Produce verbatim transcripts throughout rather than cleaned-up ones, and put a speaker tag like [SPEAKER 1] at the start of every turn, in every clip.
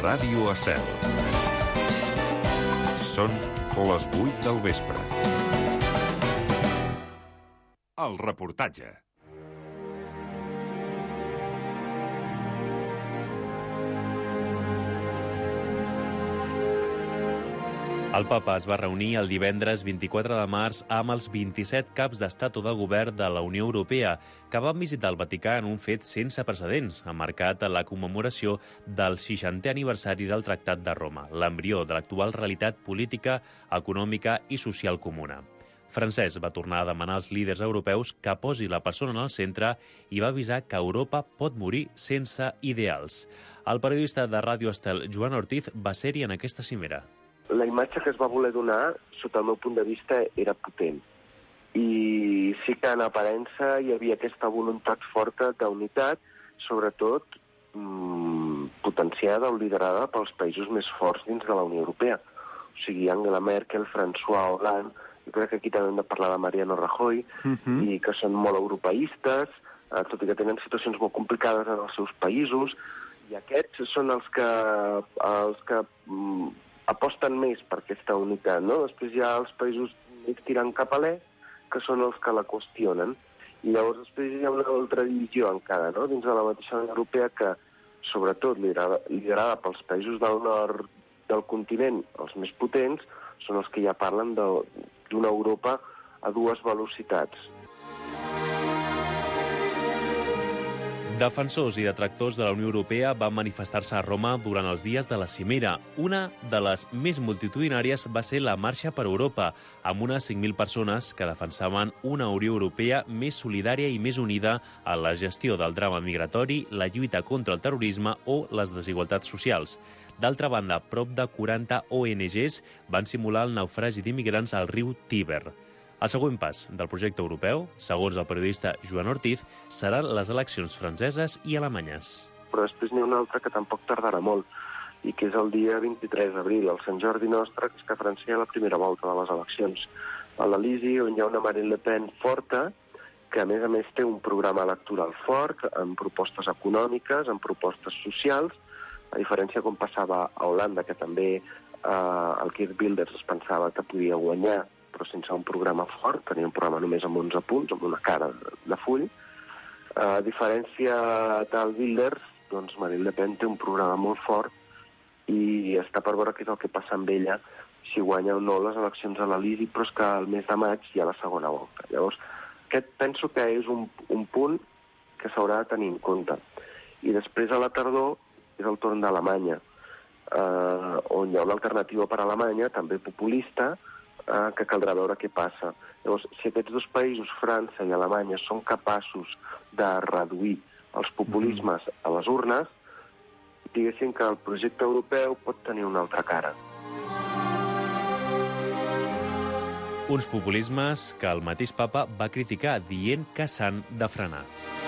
[SPEAKER 1] Ràdio Estel. Són les vuit del vespre. El reportatge.
[SPEAKER 2] El papa es va reunir el divendres vint-i-quatre de març amb els vint-i-set caps d'estat o de govern de la Unió Europea, que van visitar el Vaticà en un fet sense precedents, marcat a la commemoració del seixantè aniversari del Tractat de Roma, l'embrió de l'actual realitat política, econòmica i social comuna. Francesc va tornar a demanar als líders europeus que posi la persona en el centre i va avisar que Europa pot morir sense ideals. El periodista de Ràdio Estel, Joan Ortiz, va ser-hi en aquesta cimera.
[SPEAKER 3] La imatge que es va voler donar, sota el meu punt de vista, era potent. I sí que en aparença hi havia aquesta voluntat forta d'unitat, sobretot mmm, potenciada o liderada pels països més forts dins de la Unió Europea. O sigui, Angela Merkel, François Hollande, jo crec que aquí també hem de parlar de Mariano Rajoy, uh-huh. i que són molt europeistes, eh, tot i que tenen situacions molt complicades en els seus països, i aquests són els que, els que mmm, aposten més per aquesta unitat, no? Després hi ha els països més tirant cap a l'est, que són els que la qüestionen. I llavors després hi ha una altra divisió encara, no? Dins de la mateixa Unió Europea que, sobretot, liderada, liderada pels països del nord del continent, els més potents, són els que ja parlen d'una Europa a dues velocitats.
[SPEAKER 2] Defensors i detractors de la Unió Europea van manifestar-se a Roma durant els dies de la cimera. Una de les més multitudinàries va ser la Marxa per Europa, amb unes cinc mil persones que defensaven una Unió Europea més solidària i més unida a la gestió del drama migratori, la lluita contra el terrorisme o les desigualtats socials. D'altra banda, prop de quaranta O N Ges van simular el naufragi d'immigrants al riu Tíber. El següent pas del projecte europeu, segons el periodista Joan Ortiz, seran les eleccions franceses i alemanyes.
[SPEAKER 3] Però després n'hi ha una altra que tampoc tardarà molt, i que és el dia vint-i-tres d'abril, el Sant Jordi nostre, que és que a França hi ha la primera volta de les eleccions. A l'Elisi, on hi ha una Marine Le Pen forta, que a més a més té un programa electoral fort, amb propostes econòmiques, amb propostes socials, a diferència com passava a Holanda, que també eh, el Geert Wilders es pensava que podia guanyar, però sense un programa fort, tenia un programa només amb onze punts, amb una cara de full. A diferència del Wilders, doncs Marine Le Pen té un programa molt fort i està per veure què és el que passa amb ella, si guanya o no les eleccions a l'Elisi, però és que al mes de maig hi ha la segona volta. Llavors, aquest penso que és un, un punt que s'haurà de tenir en compte. I després a la tardor és el torn d'Alemanya, eh, on hi ha una alternativa per a Alemanya, també populista, Eh, que caldrà veure què passa. Llavors, si aquests dos països, França i Alemanya, són capaços de reduir els populismes a les urnes, diguéssim que el projecte europeu pot tenir una altra cara.
[SPEAKER 2] Uns populismes que el mateix papa va criticar, dient que s'han de frenar.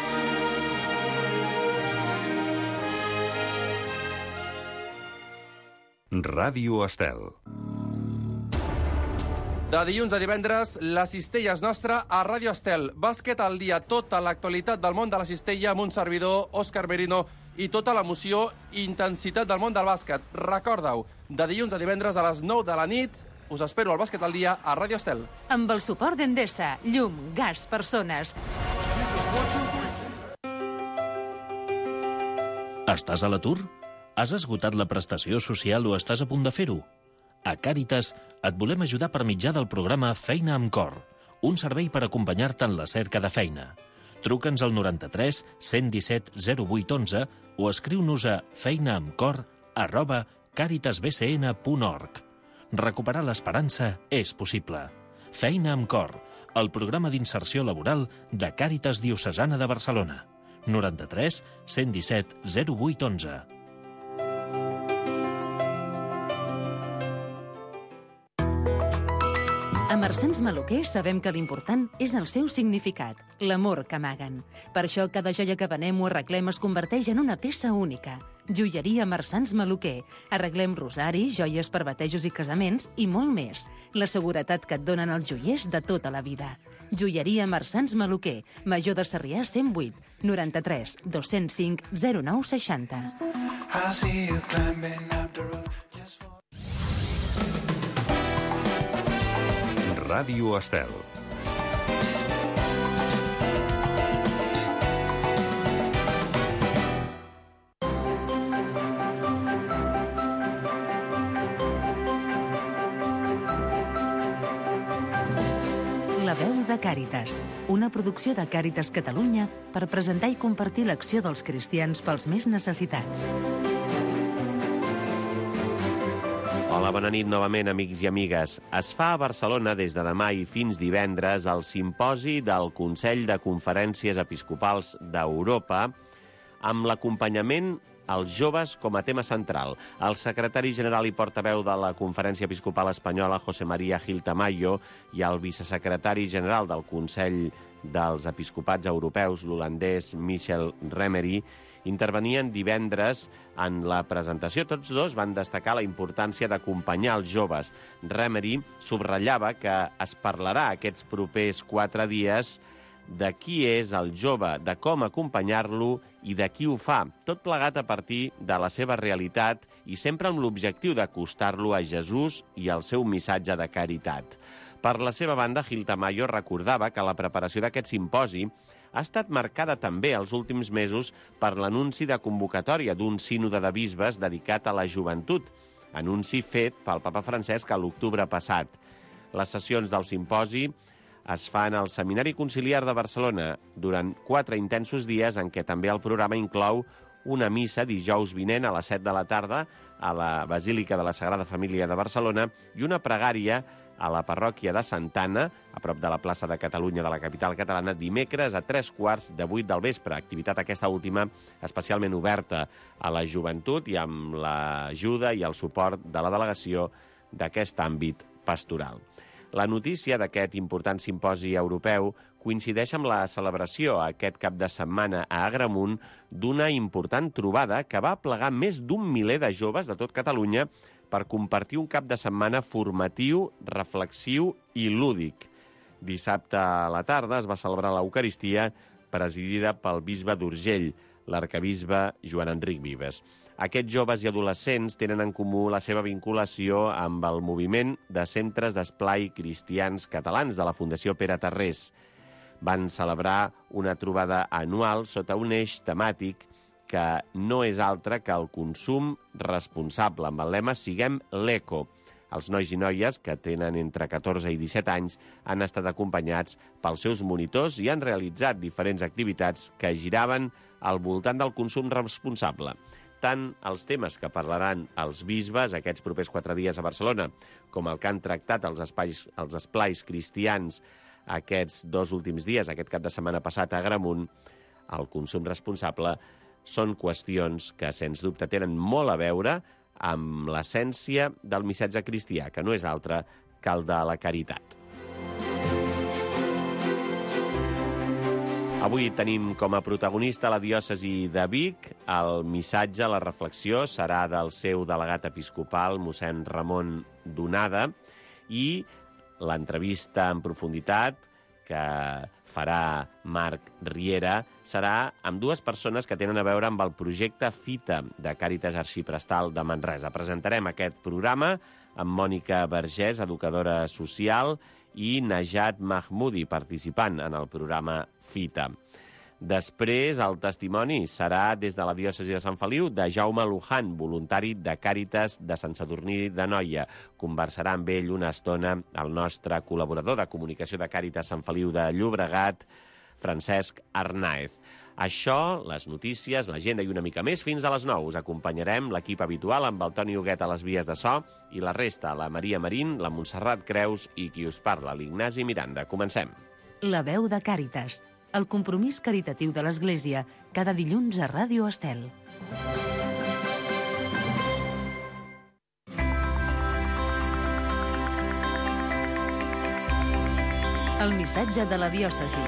[SPEAKER 1] Ràdio Estel.
[SPEAKER 4] De dilluns a divendres, la cistella és nostra a Ràdio Estel. Bàsquet al dia, tota l'actualitat del món de la cistella amb un servidor, Òscar Merino, i tota l'emoció i intensitat del món del bàsquet. Recorda-ho, de dilluns a divendres a les nou de la nit, us espero al Bàsquet al dia a Ràdio Estel.
[SPEAKER 5] Amb el suport d'Endesa, llum, gas, persones.
[SPEAKER 6] Estàs a l'atur? Has esgotat la prestació social o estàs a punt de fer-ho? A Càritas et volem ajudar per mitjà del programa Feina amb Cor, un servei per acompanyar-te en la cerca de feina. Truca'ns al noranta-tres cent disset zero vuit onze o escriu-nos a feinaamcor arroba càritasbcn punt org. Recuperar l'esperança és possible. Feina amb Cor, el programa d'inserció laboral de Càritas Diocesana de Barcelona. noranta-tres cent disset zero vuit onze.
[SPEAKER 5] A Marsans Maluquer sabem que l'important és el seu significat, l'amor que amaguen. Per això cada joia que venem o arreglem es converteix en una peça única. Joieria Marsans Maluquer. Arreglem rosaris, joies per batejos i casaments i molt més. La seguretat que et donen els joiers de tota la vida. Joieria Marsans Maluquer, Major de Sarrià cent vuit, noranta-tres dos-cents cinc zero nou seixanta.
[SPEAKER 1] Ràdio Estel.
[SPEAKER 5] La veu de Càritas, una producció de Càritas Catalunya per presentar i compartir l'acció dels cristians pels més necessitats.
[SPEAKER 7] Hola, bona nit novament, amics i amigues. Es fa a Barcelona des de demà i fins divendres el simposi del Consell de Conferències Episcopals d'Europa amb l'acompanyament als joves com a tema central. El secretari general i portaveu de la Conferència Episcopal Espanyola, José María Gil Tamayo, i el vicesecretari general del Consell dels Episcopats Europeus, l'holandès Michel Remery, intervenien divendres en la presentació. Tots dos van destacar la importància d'acompanyar els joves. Remery subratllava que es parlarà aquests propers quatre dies de qui és el jove, de com acompanyar-lo i de qui ho fa, tot plegat a partir de la seva realitat i sempre amb l'objectiu d'acostar-lo a Jesús i al seu missatge de caritat. Per la seva banda, Gil Tamayo recordava que la preparació d'aquest simposi ha estat marcada també els últims mesos per l'anunci de convocatòria d'un sínode de bisbes dedicat a la joventut, anunci fet pel papa Francesc a l'octubre passat. Les sessions del simposi es fan al Seminari Conciliar de Barcelona durant quatre intensos dies en què també el programa inclou una missa dijous vinent a les set de la tarda a la Basílica de la Sagrada Família de Barcelona i una pregària a la parròquia de Santana, a prop de la plaça de Catalunya de la capital catalana, dimecres a tres quarts de vuit del vespre. Activitat aquesta última especialment oberta a la joventut i amb l'ajuda i el suport de la delegació d'aquest àmbit pastoral. La notícia d'aquest important simposi europeu coincideix amb la celebració aquest cap de setmana a Agramunt d'una important trobada que va aplegar més d'un miler de joves de tot Catalunya per compartir un cap de setmana formatiu, reflexiu i lúdic. Dissabte a la tarda es va celebrar l'Eucaristia presidida pel bisbe d'Urgell, l'arquebisbe Joan Enric Vives. Aquests joves i adolescents tenen en comú la seva vinculació amb el moviment de centres d'esplai cristians catalans de la Fundació Pere Tarrés. Van celebrar una trobada anual sota un eix temàtic que no és altre que el consum responsable, amb el lema Siguem l'Eco. Els nois i noies, que tenen entre catorze i disset anys, han estat acompanyats pels seus monitors i han realitzat diferents activitats que giraven al voltant del consum responsable. Tant els temes que parlaran els bisbes aquests propers quatre dies a Barcelona, com el que han tractat els, espais, els esplais cristians aquests dos últims dies, aquest cap de setmana passat a Agramunt, el consum responsable, són qüestions que, sens dubte, tenen molt a veure amb l'essència del missatge cristià, que no és altre que el de la caritat. Avui tenim com a protagonista la diòcesi de Vic. El missatge, la reflexió, serà del seu delegat episcopal, mossèn Ramon Donada, i l'entrevista en profunditat que farà Marc Riera serà amb dues persones que tenen a veure amb el projecte Fita de Càritas Arxiprestal de Manresa. Presentarem aquest programa amb Mònica Vergés, educadora social, i Najat Mahmoudi, participant en el programa Fita. Després, el testimoni serà des de la diòcesi de Sant Feliu de Jaume Luján, voluntari de Càritas de Sant Sadurní d'Anoia. Conversarà amb ell una estona el nostre col·laborador de comunicació de Càritas Sant Feliu de Llobregat, Francesc Arnaez. Això, les notícies, l'agenda i una mica més, fins a les nou. Us acompanyarem l'equip habitual amb el Toni Huguet a les vies de so i la resta, la Maria Marín, la Montserrat Creus i qui us parla, l'Ignasi Miranda. Comencem.
[SPEAKER 5] La veu de Càritas, el compromís caritatiu de l'Església, cada dilluns a Ràdio Estel. El missatge de la diòcesi.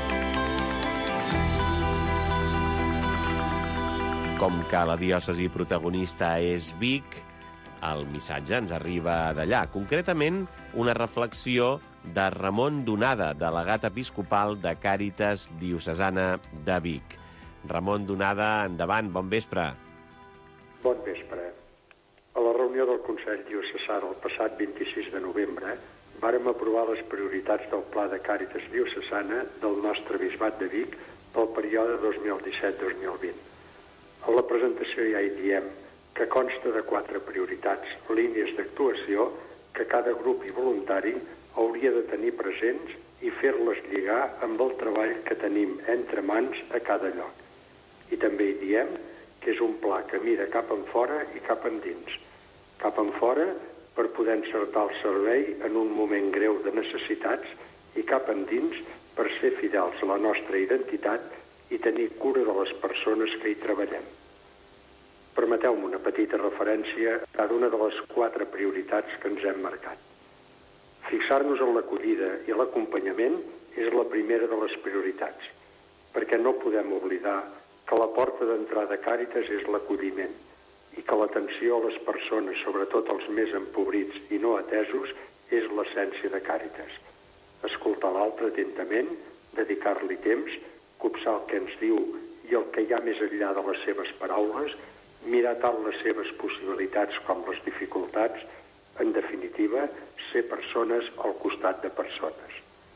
[SPEAKER 7] Com que la diòcesi protagonista és Vic, el missatge ens arriba d'allà. Concretament, una reflexió de Ramon Donada, delegat episcopal de Càritas Diocesana de Vic. Ramon Donada, endavant, bon vespre.
[SPEAKER 8] Bon vespre. A la reunió del Consell Diocesà el passat vint-i-sis de novembre vàrem aprovar les prioritats del Pla de Càritas Diocesana del nostre bisbat de Vic pel període dos mil disset dos mil vint. A la presentació ja hi diem que consta de quatre prioritats, línies d'actuació que cada grup i voluntari hauria de tenir presents i fer-les lligar amb el treball que tenim entre mans a cada lloc. I també hi diem que és un pla que mira cap enfora i cap endins. Cap enfora per poder encertar el servei en un moment greu de necessitats i cap endins per ser fidels a la nostra identitat i tenir cura de les persones que hi treballem. Permeteu-me una petita referència a cada una de les quatre prioritats que ens hem marcat. Fixar-nos en l'acollida i l'acompanyament és la primera de les prioritats, perquè no podem oblidar que la porta d'entrada a Càritas és l'acolliment i que l'atenció a les persones, sobretot els més empobrits i no atesos, és l'essència de Càritas. Escoltar l'altre atentament, dedicar-li temps, copsar el que ens diu i el que hi ha més enllà de les seves paraules, mirar tant les seves possibilitats com les dificultats, en definitiva, ser persones al costat de persones.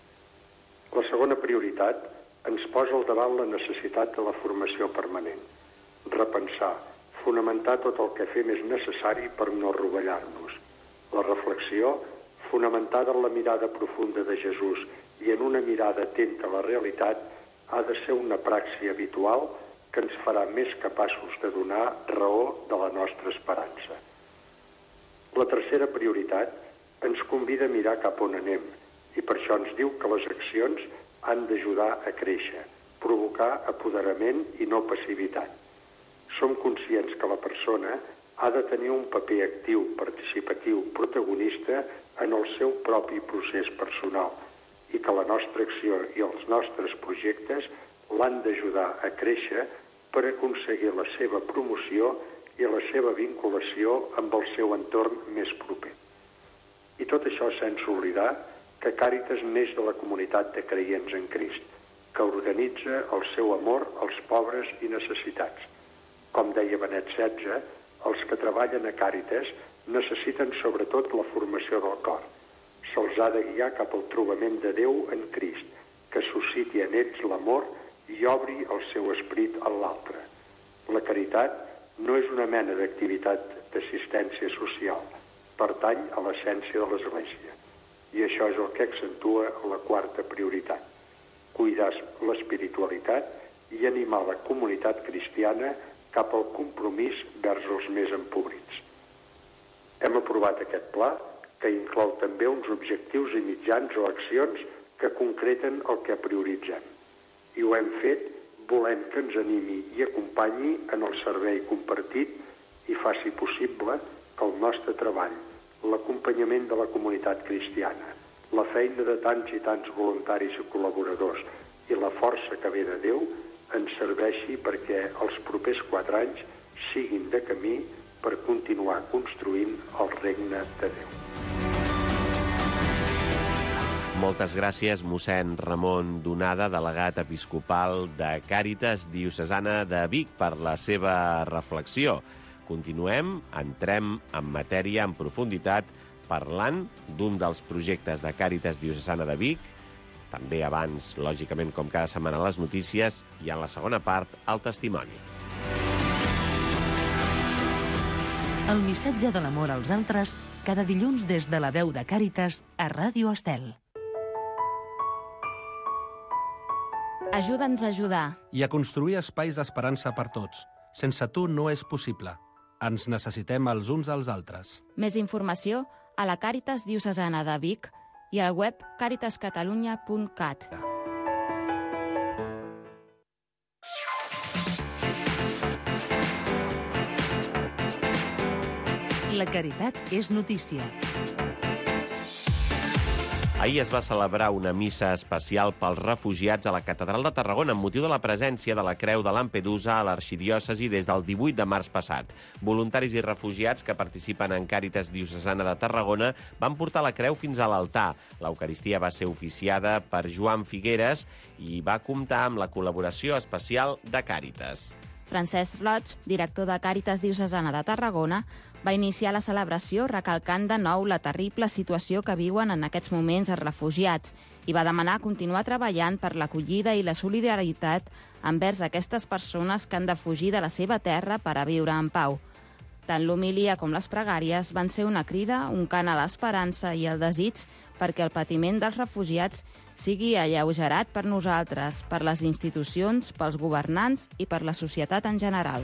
[SPEAKER 8] La segona prioritat ens posa al davant la necessitat de la formació permanent. Repensar, fonamentar tot el que fem és necessari per no rovellar-nos. La reflexió, fonamentada en la mirada profunda de Jesús i en una mirada atenta a la realitat, ha de ser una praxi habitual que ens farà més capaços de donar raó de la nostra esperança. La tercera prioritat ens convida a mirar cap on anem i per això ens diu que les accions han d'ajudar a créixer, provocar apoderament i no passivitat. Som conscients que la persona ha de tenir un paper actiu, participatiu, protagonista en el seu propi procés personal i que la nostra acció i els nostres projectes l'han d'ajudar a créixer per aconseguir la seva promoció i la seva vinculació amb el seu entorn més proper. I tot això sense oblidar que Càritas neix de la comunitat de creients en Crist, que organitza el seu amor als pobres i necessitats. Com deia Benet setze, els que treballen a Càritas necessiten sobretot la formació del cor. Se'ls ha de guiar cap al trobament de Déu en Crist, que susciti en ells l'amor i obri el seu esperit a l'altre. La caritat no és una mena d'activitat d'assistència social, pertany a l'essència de l'Església. I això és el que accentua la quarta prioritat, cuidar l'espiritualitat i animar la comunitat cristiana cap al compromís vers els més empobrits. Hem aprovat aquest pla, que inclou també uns objectius i mitjans o accions que concreten el que prioritzem. I ho hem fet volent que ens animi i acompanyi en el servei compartit i faci possible que el nostre treball, l'acompanyament de la comunitat cristiana, la feina de tants i tants voluntaris i col·laboradors i la força que ve de Déu ens serveixi perquè els propers quatre anys siguin de camí per continuar construint el regne de Déu.
[SPEAKER 7] Moltes gràcies, mossèn Ramon Donada, delegat episcopal de Càritas Diocesana de Vic, per la seva reflexió. Continuem, entrem en matèria, en profunditat, parlant d'un dels projectes de Càritas Diocesana de Vic, també abans, lògicament, com cada setmana, les notícies, i en la segona part, el testimoni.
[SPEAKER 5] El missatge de l'amor als altres, cada dilluns des de la veu de Càritas a Ràdio Estel.
[SPEAKER 9] Ajuda'ns a ajudar.
[SPEAKER 4] I a construir espais d'esperança per tots. Sense tu no és possible. Ens necessitem els uns als altres.
[SPEAKER 9] Més informació a la Càritas Diocesana de Vic i al web càritas catalunya punt cat.
[SPEAKER 5] La caritat és notícia.
[SPEAKER 7] Ahir es va celebrar una missa especial pels refugiats a la Catedral de Tarragona amb motiu de la presència de la Creu de Lampedusa a l'arxidiòcesi des del divuit de març passat. Voluntaris i refugiats que participen en Càritas Diocesana de Tarragona van portar la creu fins a l'altar. L'Eucaristia va ser oficiada per Joan Figueres i va comptar amb la col·laboració especial de Càritas.
[SPEAKER 9] Francesc Roig, director de Càritas Diocesana de Tarragona, va iniciar la celebració recalcant de nou la terrible situació que viuen en aquests moments els refugiats i va demanar continuar treballant per l'acollida i la solidaritat envers aquestes persones que han de fugir de la seva terra per a viure en pau. Tant l'homilia com les pregàries van ser una crida, un cant a l'esperança i el desig perquè el patiment dels refugiats sigui alleugerat per nosaltres, per les institucions, pels governants i per la societat en general.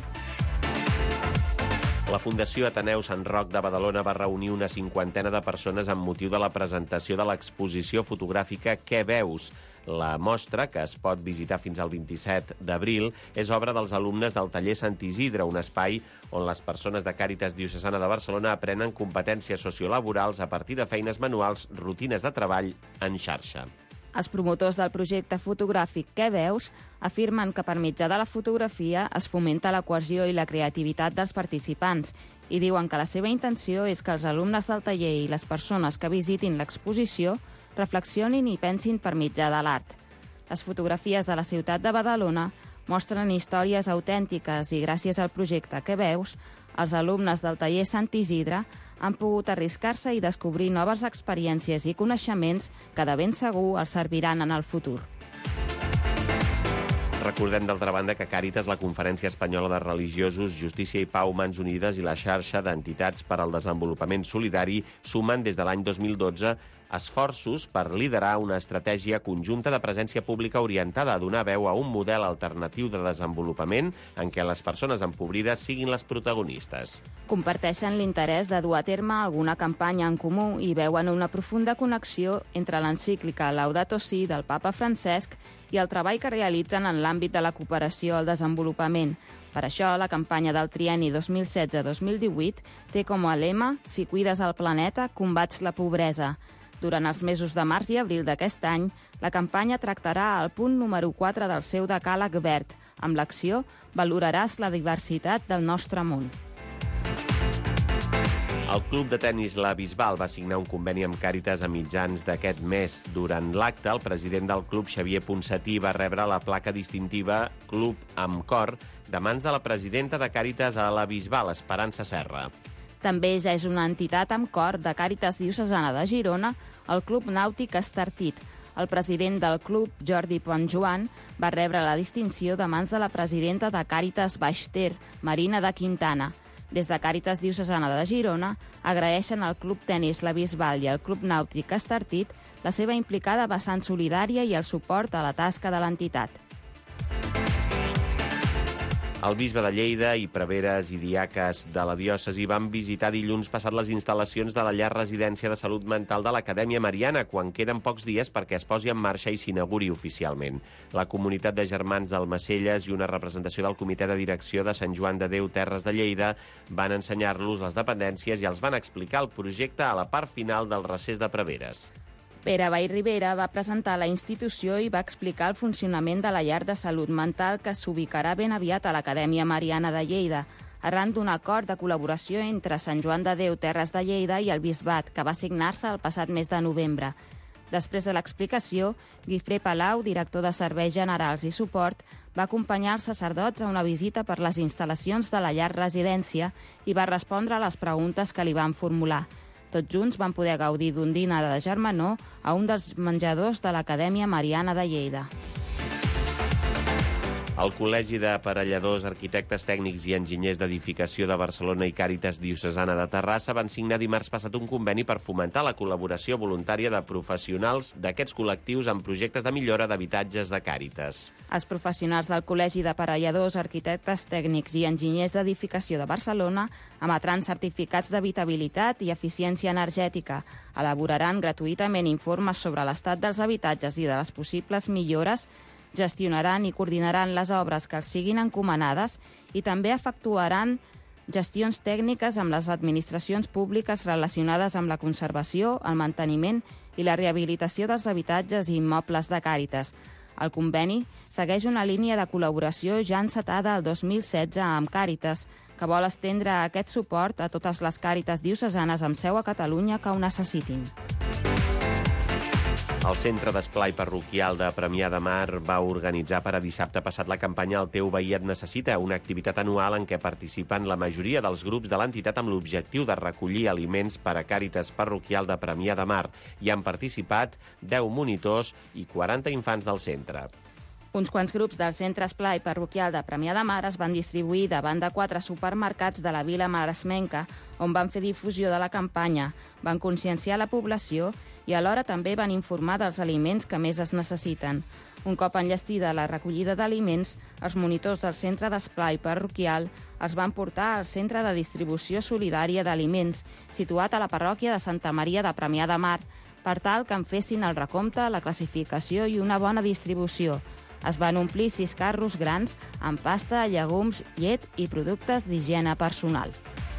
[SPEAKER 7] La Fundació Ateneu Sant Roc de Badalona va reunir una cinquantena de persones amb motiu de la presentació de l'exposició fotogràfica Què veus? La mostra, que es pot visitar fins al vint-i-set d'abril, és obra dels alumnes del taller Sant Isidre, un espai on les persones de Càritas Diocesana de Barcelona aprenen competències sociolaborals a partir de feines manuals, rutines de treball en xarxa.
[SPEAKER 9] Els promotors del projecte fotogràfic Què veus? Afirmen que per mitjà de la fotografia es fomenta la cohesió i la creativitat dels participants i diuen que la seva intenció és que els alumnes del taller i les persones que visitin l'exposició reflexionin i pensin per mitjà de l'art. Les fotografies de la ciutat de Badalona mostren històries autèntiques i gràcies al projecte Què veus? Els alumnes del taller Sant Isidre han pogut arriscar-se i descobrir noves experiències i coneixements que de ben segur els serviran en el futur.
[SPEAKER 7] Recordem, d'altra banda, que Càritas, la Conferència Espanyola de Religiosos, Justícia i Pau, Mans Unides i la xarxa d'entitats per al desenvolupament solidari sumen des de l'any dos mil dotze esforços per liderar una estratègia conjunta de presència pública orientada a donar veu a un model alternatiu de desenvolupament en què les persones empobrides siguin les protagonistes.
[SPEAKER 9] Comparteixen l'interès de dur a terme alguna campanya en comú i veuen una profunda connexió entre l'encíclica Laudato Si del papa Francesc i el treball que realitzen en l'àmbit de la cooperació al desenvolupament. Per això, la campanya del trienni dos mil setze dos mil divuit té com a lema «Si cuides el planeta, combats la pobresa». Durant els mesos de març i abril d'aquest any, la campanya tractarà el punt número quatre del seu decàleg verd. Amb l'acció, valoraràs la diversitat del nostre món.
[SPEAKER 7] El club de tennis La Bisbal va signar un conveni amb Càritas a mitjans d'aquest mes. Durant l'acte, el president del club, Xavier Ponsatí, va rebre la placa distintiva Club amb Cor de mans de la presidenta de Càritas a La Bisbal, Esperança Serra.
[SPEAKER 9] També ja és una entitat amb cor de Càritas Diocesana de Girona, el Club Nàutic Estartit. El president del club, Jordi Ponsjoan, va rebre la distinció de mans de la presidenta de Càritas Baix Ter, Marina de Quintana. Des de Càritas Diocesana de Girona agraeixen al Club Tenis La Bisbal i al Club Nàutic Estartit la seva implicada vessant solidària i el suport a la tasca de l'entitat.
[SPEAKER 7] El bisbe de Lleida i preveres i diaques de la diòcesi van visitar dilluns passat les instal·lacions de la llar residència de salut mental de l'Acadèmia Mariana, quan queden pocs dies perquè es posi en marxa i s'inauguri oficialment. La comunitat de germans d'Almacelles i una representació del comitè de direcció de Sant Joan de Déu Terres de Lleida van ensenyar-los les dependències i els van explicar el projecte a la part final del recés de preveres.
[SPEAKER 9] Pere Vallribera va presentar la institució i va explicar el funcionament de la llar de salut mental que s'ubicarà ben aviat a l'Acadèmia Mariana de Lleida, arran d'un acord de col·laboració entre Sant Joan de Déu Terres de Lleida i el Bisbat, que va signar-se el passat mes de novembre. Després de l'explicació, Guifré Palau, director de Serveis Generals i Suport, va acompanyar els sacerdots a una visita per les instal·lacions de la llar residència i va respondre a les preguntes que li van formular. Tots junts van poder gaudir d'un dinar de germanor a un dels menjadors de l'Acadèmia Mariana de Lleida.
[SPEAKER 7] El Col·legi d'Aparelladors, Arquitectes Tècnics i Enginyers d'Edificació de Barcelona i Càritas Diocesana de Terrassa van signar dimarts passat un conveni per fomentar la col·laboració voluntària de professionals d'aquests col·lectius en projectes de millora d'habitatges de Càritas.
[SPEAKER 9] Els professionals del Col·legi d'Aparelladors, Arquitectes Tècnics i Enginyers d'Edificació de Barcelona emetran certificats d'habitabilitat i eficiència energètica, elaboraran gratuïtament informes sobre l'estat dels habitatges i de les possibles millores, gestionaran i coordinaran les obres que els siguin encomanades i també efectuaran gestions tècniques amb les administracions públiques relacionades amb la conservació, el manteniment i la rehabilitació dels habitatges i immobles de Càritas. El conveni segueix una línia de col·laboració ja encetada el dos mil setze amb Càritas, que vol estendre aquest suport a totes les Càritas diocesanes amb seu a Catalunya que ho necessitin.
[SPEAKER 7] El Centre d'Esplai Parroquial de Premià de Mar va organitzar per a dissabte passat la campanya El teu veí et necessita, una activitat anual en què participen la majoria dels grups de l'entitat amb l'objectiu de recollir aliments per a Càritas Parroquial de Premià de Mar. Hi han participat deu monitors i quaranta infants del centre.
[SPEAKER 9] Uns quants grups del Centre Esplai Parroquial de Premià de Mar es van distribuir davant de quatre supermercats de la vila maresmenca, on van fer difusió de la campanya, van conscienciar la població i alhora també van informar dels aliments que més es necessiten. Un cop enllestida la recollida d'aliments, els monitors del Centre d'Esplai Parroquial els van portar al Centre de Distribució Solidària d'Aliments, situat a la parròquia de Santa Maria de Premià de Mar, per tal que en fessin el recompte, la classificació i una bona distribució. Es van omplir sis carros grans amb pasta, llegums, llet i productes d'higiene personal.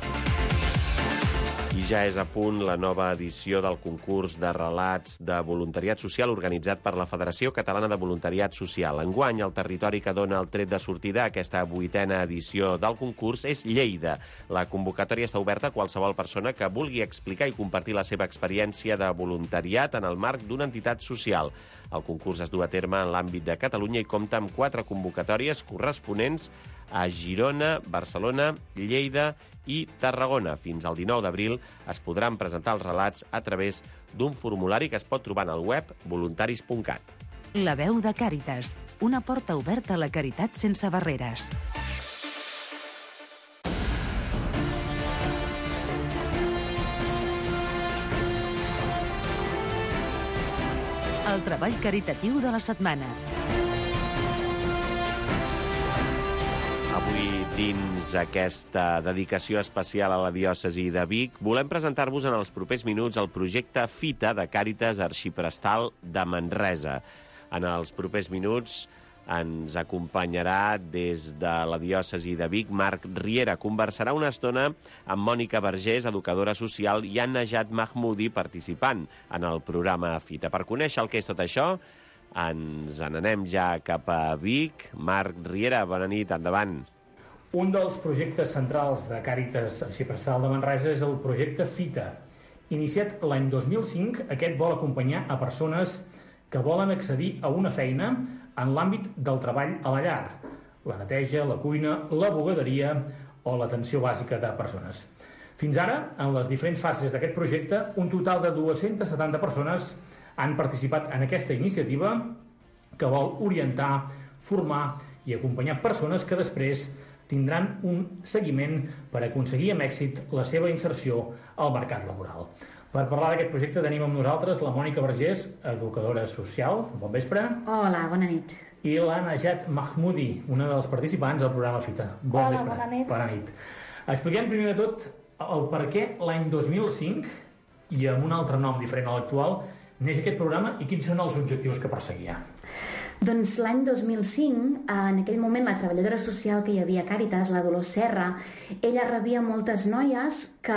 [SPEAKER 7] I ja és a punt la nova edició del concurs de relats de voluntariat social organitzat per la Federació Catalana de Voluntariat Social. Enguany, el territori que dona el tret de sortida a aquesta vuitena edició del concurs és Lleida. La convocatòria està oberta a qualsevol persona que vulgui explicar i compartir la seva experiència de voluntariat en el marc d'una entitat social. El concurs es du a terme en l'àmbit de Catalunya i compta amb quatre convocatòries corresponents a Girona, Barcelona, Lleida i Tarragona. Fins al dinou d'abril es podran presentar els relats a través d'un formulari que es pot trobar al web voluntaris punt cat.
[SPEAKER 5] La veu de Càritas, una porta oberta a la caritat sense barreres. El treball caritatiu de la setmana.
[SPEAKER 7] Avui, dins aquesta dedicació especial a la diòcesi de Vic, volem presentar-vos en els propers minuts el projecte Fita de Càritas Arxiprestal de Manresa. En els propers minuts ens acompanyarà des de la diòcesi de Vic Marc Riera. Conversarà una estona amb Mònica Vergés, educadora social, i Anna Jad Mahmoudi, participant en el programa Fita. Per conèixer el que és tot això, ens n'anem ja cap a Vic. Marc Riera, bona nit, endavant.
[SPEAKER 10] Un dels projectes centrals de Càritas Arxiprestal de Manresa és el projecte Fita. Iniciat l'any dos mil cinc, aquest vol acompanyar a persones que volen accedir a una feina en l'àmbit del treball a la llar, la neteja, la cuina, la bugaderia o l'atenció bàsica de persones. Fins ara, en les diferents fases d'aquest projecte, un total de dues-centes setanta persones han participat en aquesta iniciativa que vol orientar, formar i acompanyar persones que després tindran un seguiment per aconseguir amb èxit la seva inserció al mercat laboral. Per parlar d'aquest projecte tenim amb nosaltres la Mònica Vergés, educadora social. Bon vespre.
[SPEAKER 11] Hola, bona nit.
[SPEAKER 10] I la Najat Mahmoudi, una dels participants del programa Fita. Bon
[SPEAKER 11] Hola,
[SPEAKER 10] vespre.
[SPEAKER 11] bona nit.
[SPEAKER 10] Bona nit. Expliquem primer de tot el per què l'any dos mil cinc, i amb un altre nom diferent a l'actual, neix aquest programa i quins són els objectius que perseguia.
[SPEAKER 11] Doncs l'any dos mil cinc, en aquell moment, la treballadora social que hi havia a Càritas, la Dolors Serra, ella rebia moltes noies que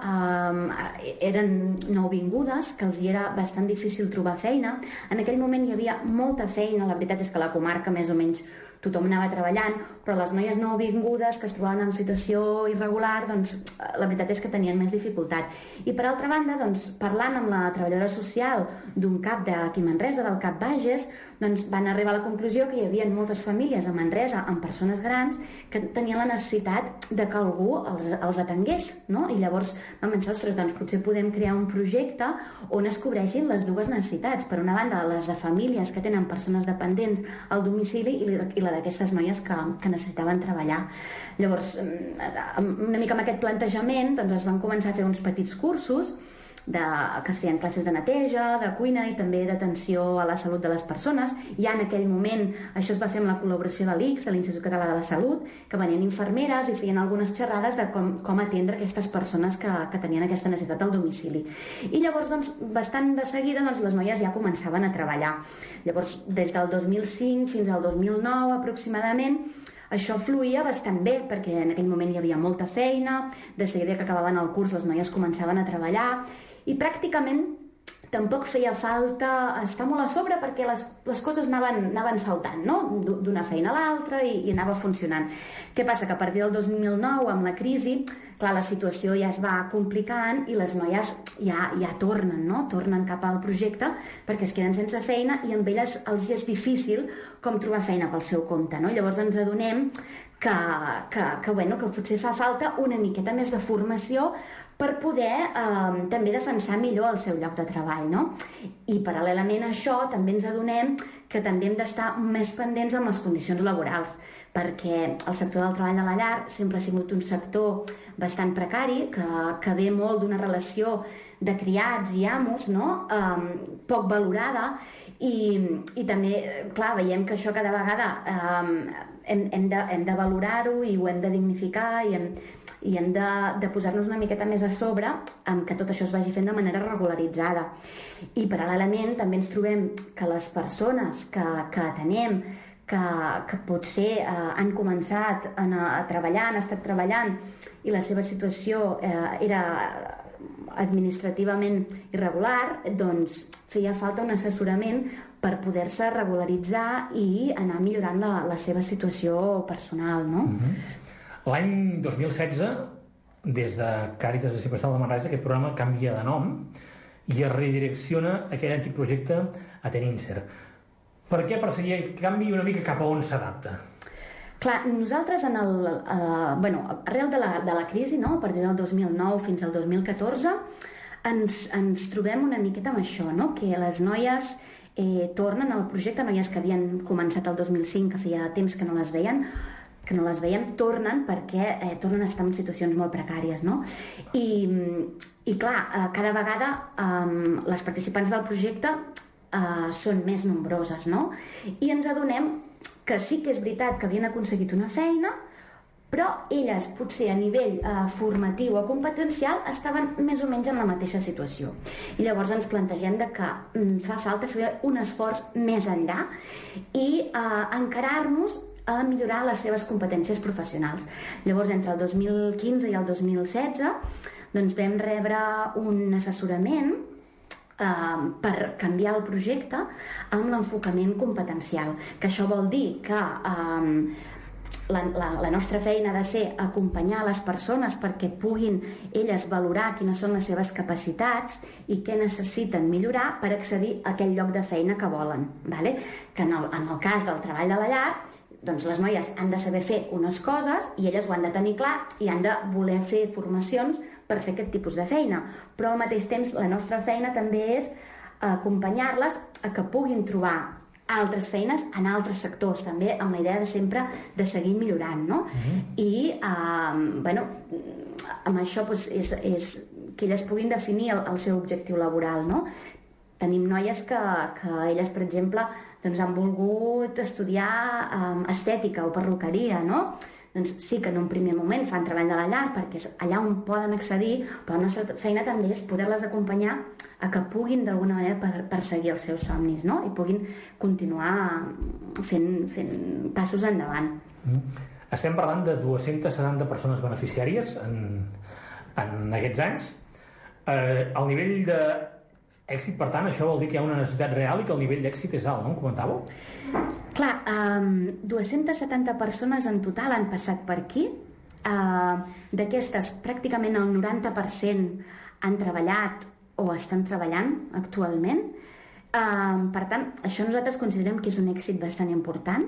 [SPEAKER 11] eh, eren nouvingudes, que els hi era bastant difícil trobar feina. En aquell moment hi havia molta feina, la veritat és que a la comarca més o menys tothom anava treballant, però les noies nouvingudes que es trobaven en situació irregular, doncs la veritat és que tenien més dificultat. I per altra banda, doncs, parlant amb la treballadora social d'un cap d'aquí Manresa, del cap Bages, doncs van arribar a la conclusió que hi havia moltes famílies a Manresa amb persones grans que tenien la necessitat de que algú els, els atengués, no? I llavors vam pensar, ostres, doncs potser podem crear un projecte on es cobreixin les dues necessitats. Per una banda, les de famílies que tenen persones dependents al domicili i la d'aquestes noies que, que necessitaven treballar. Llavors, una mica amb aquest plantejament, doncs es van començar a fer uns petits cursos de, que es feien classes de neteja, de cuina i també d'atenció a la salut de les persones. Ja en aquell moment això es va fer amb la col·laboració de l'I C S, de l'Institut Català de la Salut, que venien infermeres i feien algunes xerrades de com, com atendre aquestes persones que, que tenien aquesta necessitat al domicili. I llavors, doncs, bastant de seguida, doncs, les noies ja començaven a treballar. Llavors, des del dos mil cinc fins al dos mil nou aproximadament, això fluïa bastant bé, perquè en aquell moment hi havia molta feina, de seguida que acabaven el curs les noies començaven a treballar, i pràcticament tampoc feia falta estar molt a sobre perquè les, les coses anaven, anaven saltant, no? D'una feina a l'altra i, i anava funcionant. Què passa? Que a partir del dos mil nou, amb la crisi, clar, la situació ja es va complicant i les noies ja, ja tornen, no? Tornen cap al projecte perquè es queden sense feina i amb elles els és difícil com trobar feina pel seu compte, no? Llavors ens adonem que, que, que, bueno, que potser fa falta una miqueta més de formació per poder eh, també defensar millor el seu lloc de treball, no? I paral·lelament a això també ens adonem que també hem d'estar més pendents amb les condicions laborals, perquè el sector del treball de la llar sempre ha sigut un sector bastant precari, que, que ve molt d'una relació de criats i amos, no? Um, poc valorada, i, i també, clar, veiem que això cada vegada um, hem, hem de, hem de valorar-ho i ho hem de dignificar i hem, i hem de, de posar-nos una miqueta més a sobre amb que tot això es vagi fent de manera regularitzada. I paral·lelament també ens trobem que les persones que, que atenem, que, que potser eh, han començat a, a treballar, han estat treballant i la seva situació eh, era administrativament irregular, doncs feia falta un assessorament per poder-se regularitzar i anar millorant la, la seva situació personal, no?
[SPEAKER 10] Mm-hmm. L'any dos mil setze, des de Càritas de Ciprestal de Manresa, aquest programa canvia de nom i es redirecciona aquell antic projecte a Teninser. Per què perseguir aquest canvi una mica cap a on s'adapta?
[SPEAKER 11] Clar, nosaltres en el, eh, bueno, arrel de la, de la crisi, no? A partir del dos mil nou fins al dos mil catorze, ens, ens trobem una miqueta amb això, no? Que les noies eh, tornen al projecte, noies que havien començat el dos mil cinc, que feia temps que no les veien, que no les veiem, tornen perquè eh, tornen a estar en situacions molt precàries, no? I, i clar, eh, cada vegada eh, les participants del projecte eh, són més nombroses, no? I ens adonem que sí que és veritat que havien aconseguit una feina, però elles, potser a nivell eh, formatiu o competencial, estaven més o menys en la mateixa situació. I llavors ens plantegem de que mm, fa falta fer un esforç més enllà i eh, encarar-nos a millorar les seves competències professionals. Llavors, entre el dos mil quinze i el dos mil setze, doncs vam rebre un assessorament eh, per canviar el projecte amb l'enfocament competencial, que això vol dir que eh, la, la, la nostra feina ha de ser acompanyar les persones perquè puguin elles valorar quines són les seves capacitats i què necessiten millorar per accedir a aquell lloc de feina que volen, vale? Que en el, en el cas del treball de la llar, doncs les noies han de saber fer unes coses i elles ho han de tenir clar i han de voler fer formacions per fer aquest tipus de feina. Però al mateix temps la nostra feina també és acompanyar-les a que puguin trobar altres feines en altres sectors, també amb la idea de sempre de seguir millorant, no? Mm-hmm. I, eh, bueno, amb això doncs, és, és que elles puguin definir el, el seu objectiu laboral, no? Tenim noies que, que elles, per exemple, doncs han volgut estudiar um, estètica o perruqueria, no? Doncs sí que en un primer moment fan treball de la llar perquè és allà on poden accedir, però la nostra feina també és poder-les acompanyar a que puguin d'alguna manera per, perseguir els seus somnis, no? I puguin continuar fent, fent passos endavant.
[SPEAKER 10] Mm. Estem parlant de dues-centes setanta persones beneficiàries en, en aquests anys. Eh, el nivell de èxit, per tant, això vol dir que hi ha una necessitat real i que el nivell d'èxit és alt, no? Em comentàveu?
[SPEAKER 11] Clar, um, dues-centes setanta persones en total han passat per aquí. Uh, D'aquestes, pràcticament el noranta per cent han treballat o estan treballant actualment. Uh, per tant, això nosaltres considerem que és un èxit bastant important.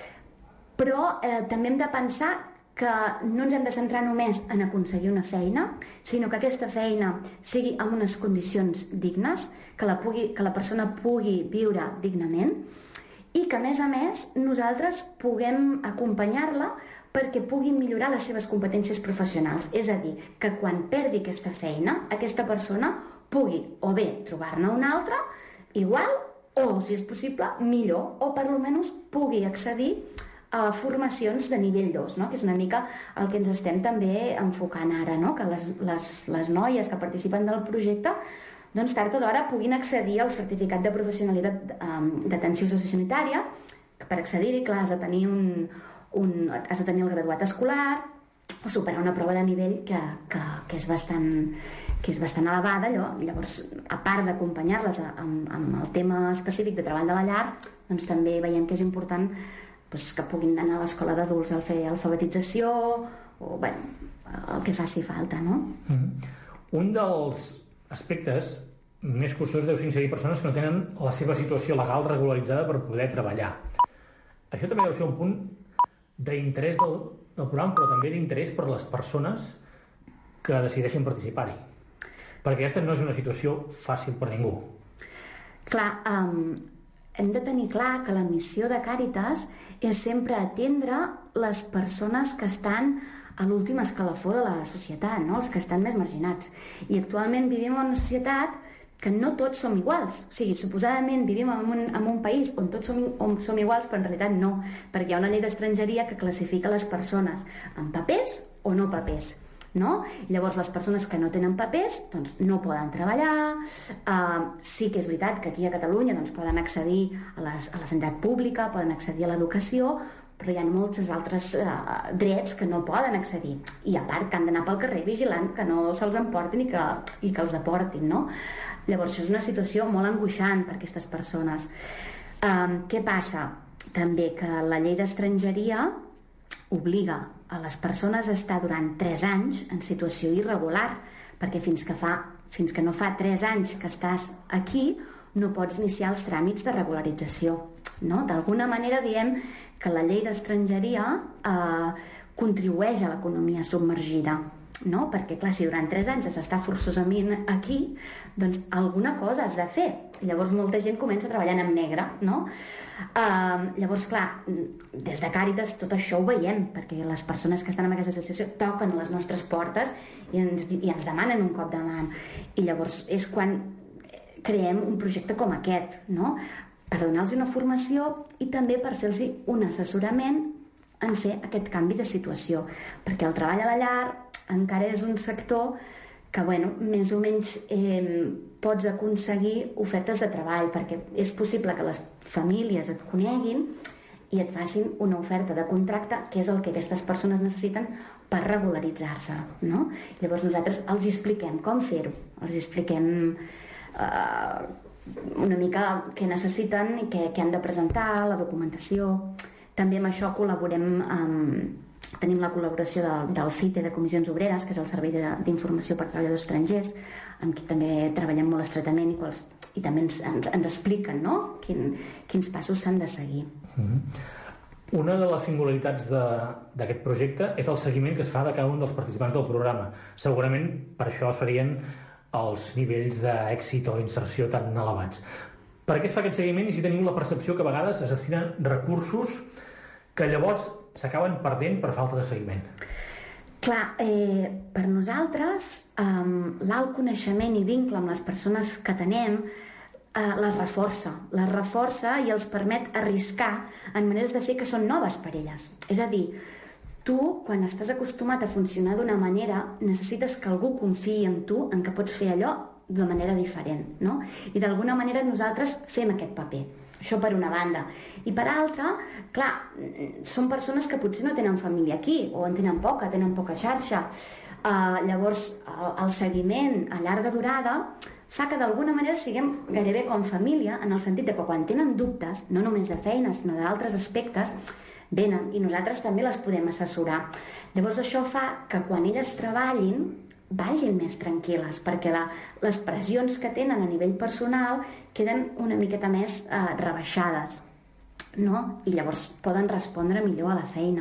[SPEAKER 11] Però eh, també hem de pensar que no ens hem de centrar només en aconseguir una feina, sinó que aquesta feina sigui en unes condicions dignes, que la, pugui, que la persona pugui viure dignament i que, a més a més, nosaltres puguem acompanyar-la perquè pugui millorar les seves competències professionals. És a dir, que quan perdi aquesta feina, aquesta persona pugui o bé trobar-ne una altra, igual, o, si és possible, millor, o per almenys pugui accedir a formacions de nivell dos, no? Que és una mica el que ens estem també enfocant ara, no? Que les, les, les noies que participen del projecte doncs tard o d'hora puguin accedir al certificat de professionalitat um, d'atenció sociosanitària, que per accedir-hi, clar, has de tenir un, un, has de tenir el graduat escolar o superar una prova de nivell que, que, que és bastant que és bastant elevada. Allò. Llavors, a part d'acompanyar-les amb, amb el tema específic de treball de la llar, doncs també veiem que és important doncs, que puguin anar a l'escola d'adults a fer alfabetització o bueno, el que faci falta, no?
[SPEAKER 10] Mm-hmm. Un dels aspectes més costosos deu ser inserir persones que no tenen la seva situació legal regularitzada per poder treballar. Això també deu ser un punt d'interès del, del programa, però també d'interès per les persones que decideixen participar-hi. Perquè aquesta no és una situació fàcil per ningú.
[SPEAKER 11] Clar, um, hem de tenir clar que la missió de Càritas és sempre atendre les persones que estan a l'últim escalafó de la societat, no? Els que estan més marginats. I actualment vivim en una societat que no tots som iguals. O sigui, suposadament vivim en un, en un país on tots som, on som iguals, però en realitat no, perquè hi ha una llei d'estrangeria que classifica les persones amb papers o no papers. No? Llavors les persones que no tenen papers doncs no poden treballar, uh, sí que és veritat que aquí a Catalunya doncs, poden accedir a, les, a la sanitat pública, poden accedir a l'educació, però hi ha molts altres uh, drets que no poden accedir, i a part que han d'anar pel carrer vigilant que no se'ls emportin i que, i que els deportin, no? Llavors això és una situació molt angoixant per aquestes persones. Um, què passa? També que la llei d'estrangeria obliga a les persones a estar durant tres anys en situació irregular, perquè fins que, fa, fins que no fa tres anys que estàs aquí no pots iniciar els tràmits de regularització, no? D'alguna manera diem que la llei d'estrangeria eh, contribueix a l'economia submergida, no? Perquè clar, si durant tres anys s'està forçosament aquí, doncs alguna cosa has de fer. Llavors molta gent comença treballant en negre, no? Uh, llavors, clar, des de Càritas tot això ho veiem, perquè les persones que estan en aquesta associació toquen a les nostres portes i ens, i ens demanen un cop de mà. I llavors és quan creem un projecte com aquest, no? Per donar-los una formació i també per fer-los un assessorament en fer aquest canvi de situació, perquè el treball a la llar encara és un sector que, bueno, més o menys eh, pots aconseguir ofertes de treball, perquè és possible que les famílies et coneguin i et facin una oferta de contracte, que és el que aquestes persones necessiten per regularitzar-se, no? Llavors nosaltres els expliquem com fer-ho, els expliquem eh, una mica què necessiten i què, què han de presentar, la documentació. També amb això col·laborem amb... Tenim la col·laboració del, del C I T E de Comissions Obreres, que és el Servei d'Informació per Treballadors Estrangers, amb qui també treballem molt estretament i, quals, i també ens, ens, ens expliquen, no? Quin, quins passos s'han de seguir.
[SPEAKER 10] Mm-hmm. Una de les singularitats d'aquest projecte és el seguiment que es fa de cada un dels participants del programa. Segurament per això serien els nivells d'èxit o inserció tan elevats. Per què es fa aquest seguiment i si tenim la percepció que a vegades es destinen recursos que llavors s'acaben perdent per falta de seguiment?
[SPEAKER 11] Clar, eh, per nosaltres eh, l'alt coneixement i vincle amb les persones que tenem eh, les reforça, les reforça i els permet arriscar en maneres de fer que són noves per elles. És a dir, tu, quan estàs acostumat a funcionar d'una manera, necessites que algú confiï en tu, en que pots fer allò de manera diferent, no? I d'alguna manera nosaltres fem aquest paper. Això per una banda. I per altra, clar, són persones que potser no tenen família aquí, o en tenen poca, tenen poca xarxa. Uh, llavors, el, el seguiment a llarga durada fa que d'alguna manera siguem gairebé com família, en el sentit de que quan tenen dubtes, no només de feina, sinó d'altres aspectes, venen i nosaltres també les podem assessorar. Llavors això fa que quan elles treballin vagin més tranquil·les, perquè la, les pressions que tenen a nivell personal queden una miqueta més eh, rebaixades, no? I llavors poden respondre millor a la feina.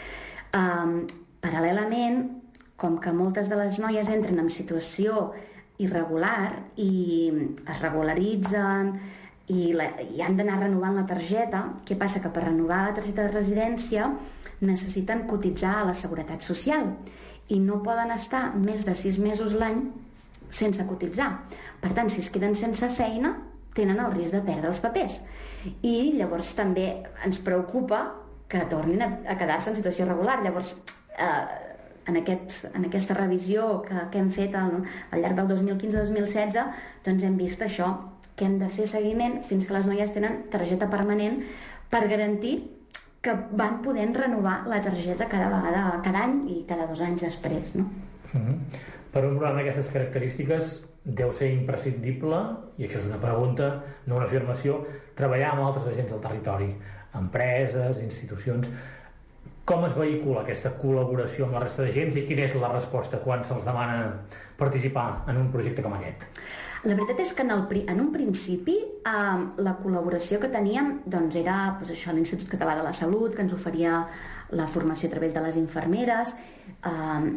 [SPEAKER 11] Um, paral·lelament, com que moltes de les noies entren en situació irregular i es regularitzen i, la, i han d'anar renovant la targeta, què passa? Que per renovar la targeta de residència necessiten cotitzar a la Seguretat Social i no poden estar més de sis mesos l'any sense cotitzar. Per tant, si es queden sense feina, tenen el risc de perdre els papers. I llavors també ens preocupa que tornin a, a quedar-se en situació irregular. Llavors, eh, en, aquest, en aquesta revisió que, que hem fet al, al llarg del dos mil quinze dos mil setze, doncs hem vist això, que hem de fer seguiment fins que les noies tenen targeta permanent per garantir que van podent renovar la targeta cada vegada, cada any i cada dos anys després, no?
[SPEAKER 10] Mm-hmm. Per un programa d'aquestes característiques deu ser imprescindible, i això és una pregunta, no una afirmació, treballar amb altres agents del territori, empreses, institucions. Com es vehicula aquesta col·laboració amb la resta d'agents i quina és la resposta quan se'ls demana participar en un projecte com aquest?
[SPEAKER 11] La veritat és que en, el, en un principi eh, la col·laboració que teníem doncs era doncs això, l'Institut Català de la Salut, que ens oferia la formació a través de les infermeres, eh,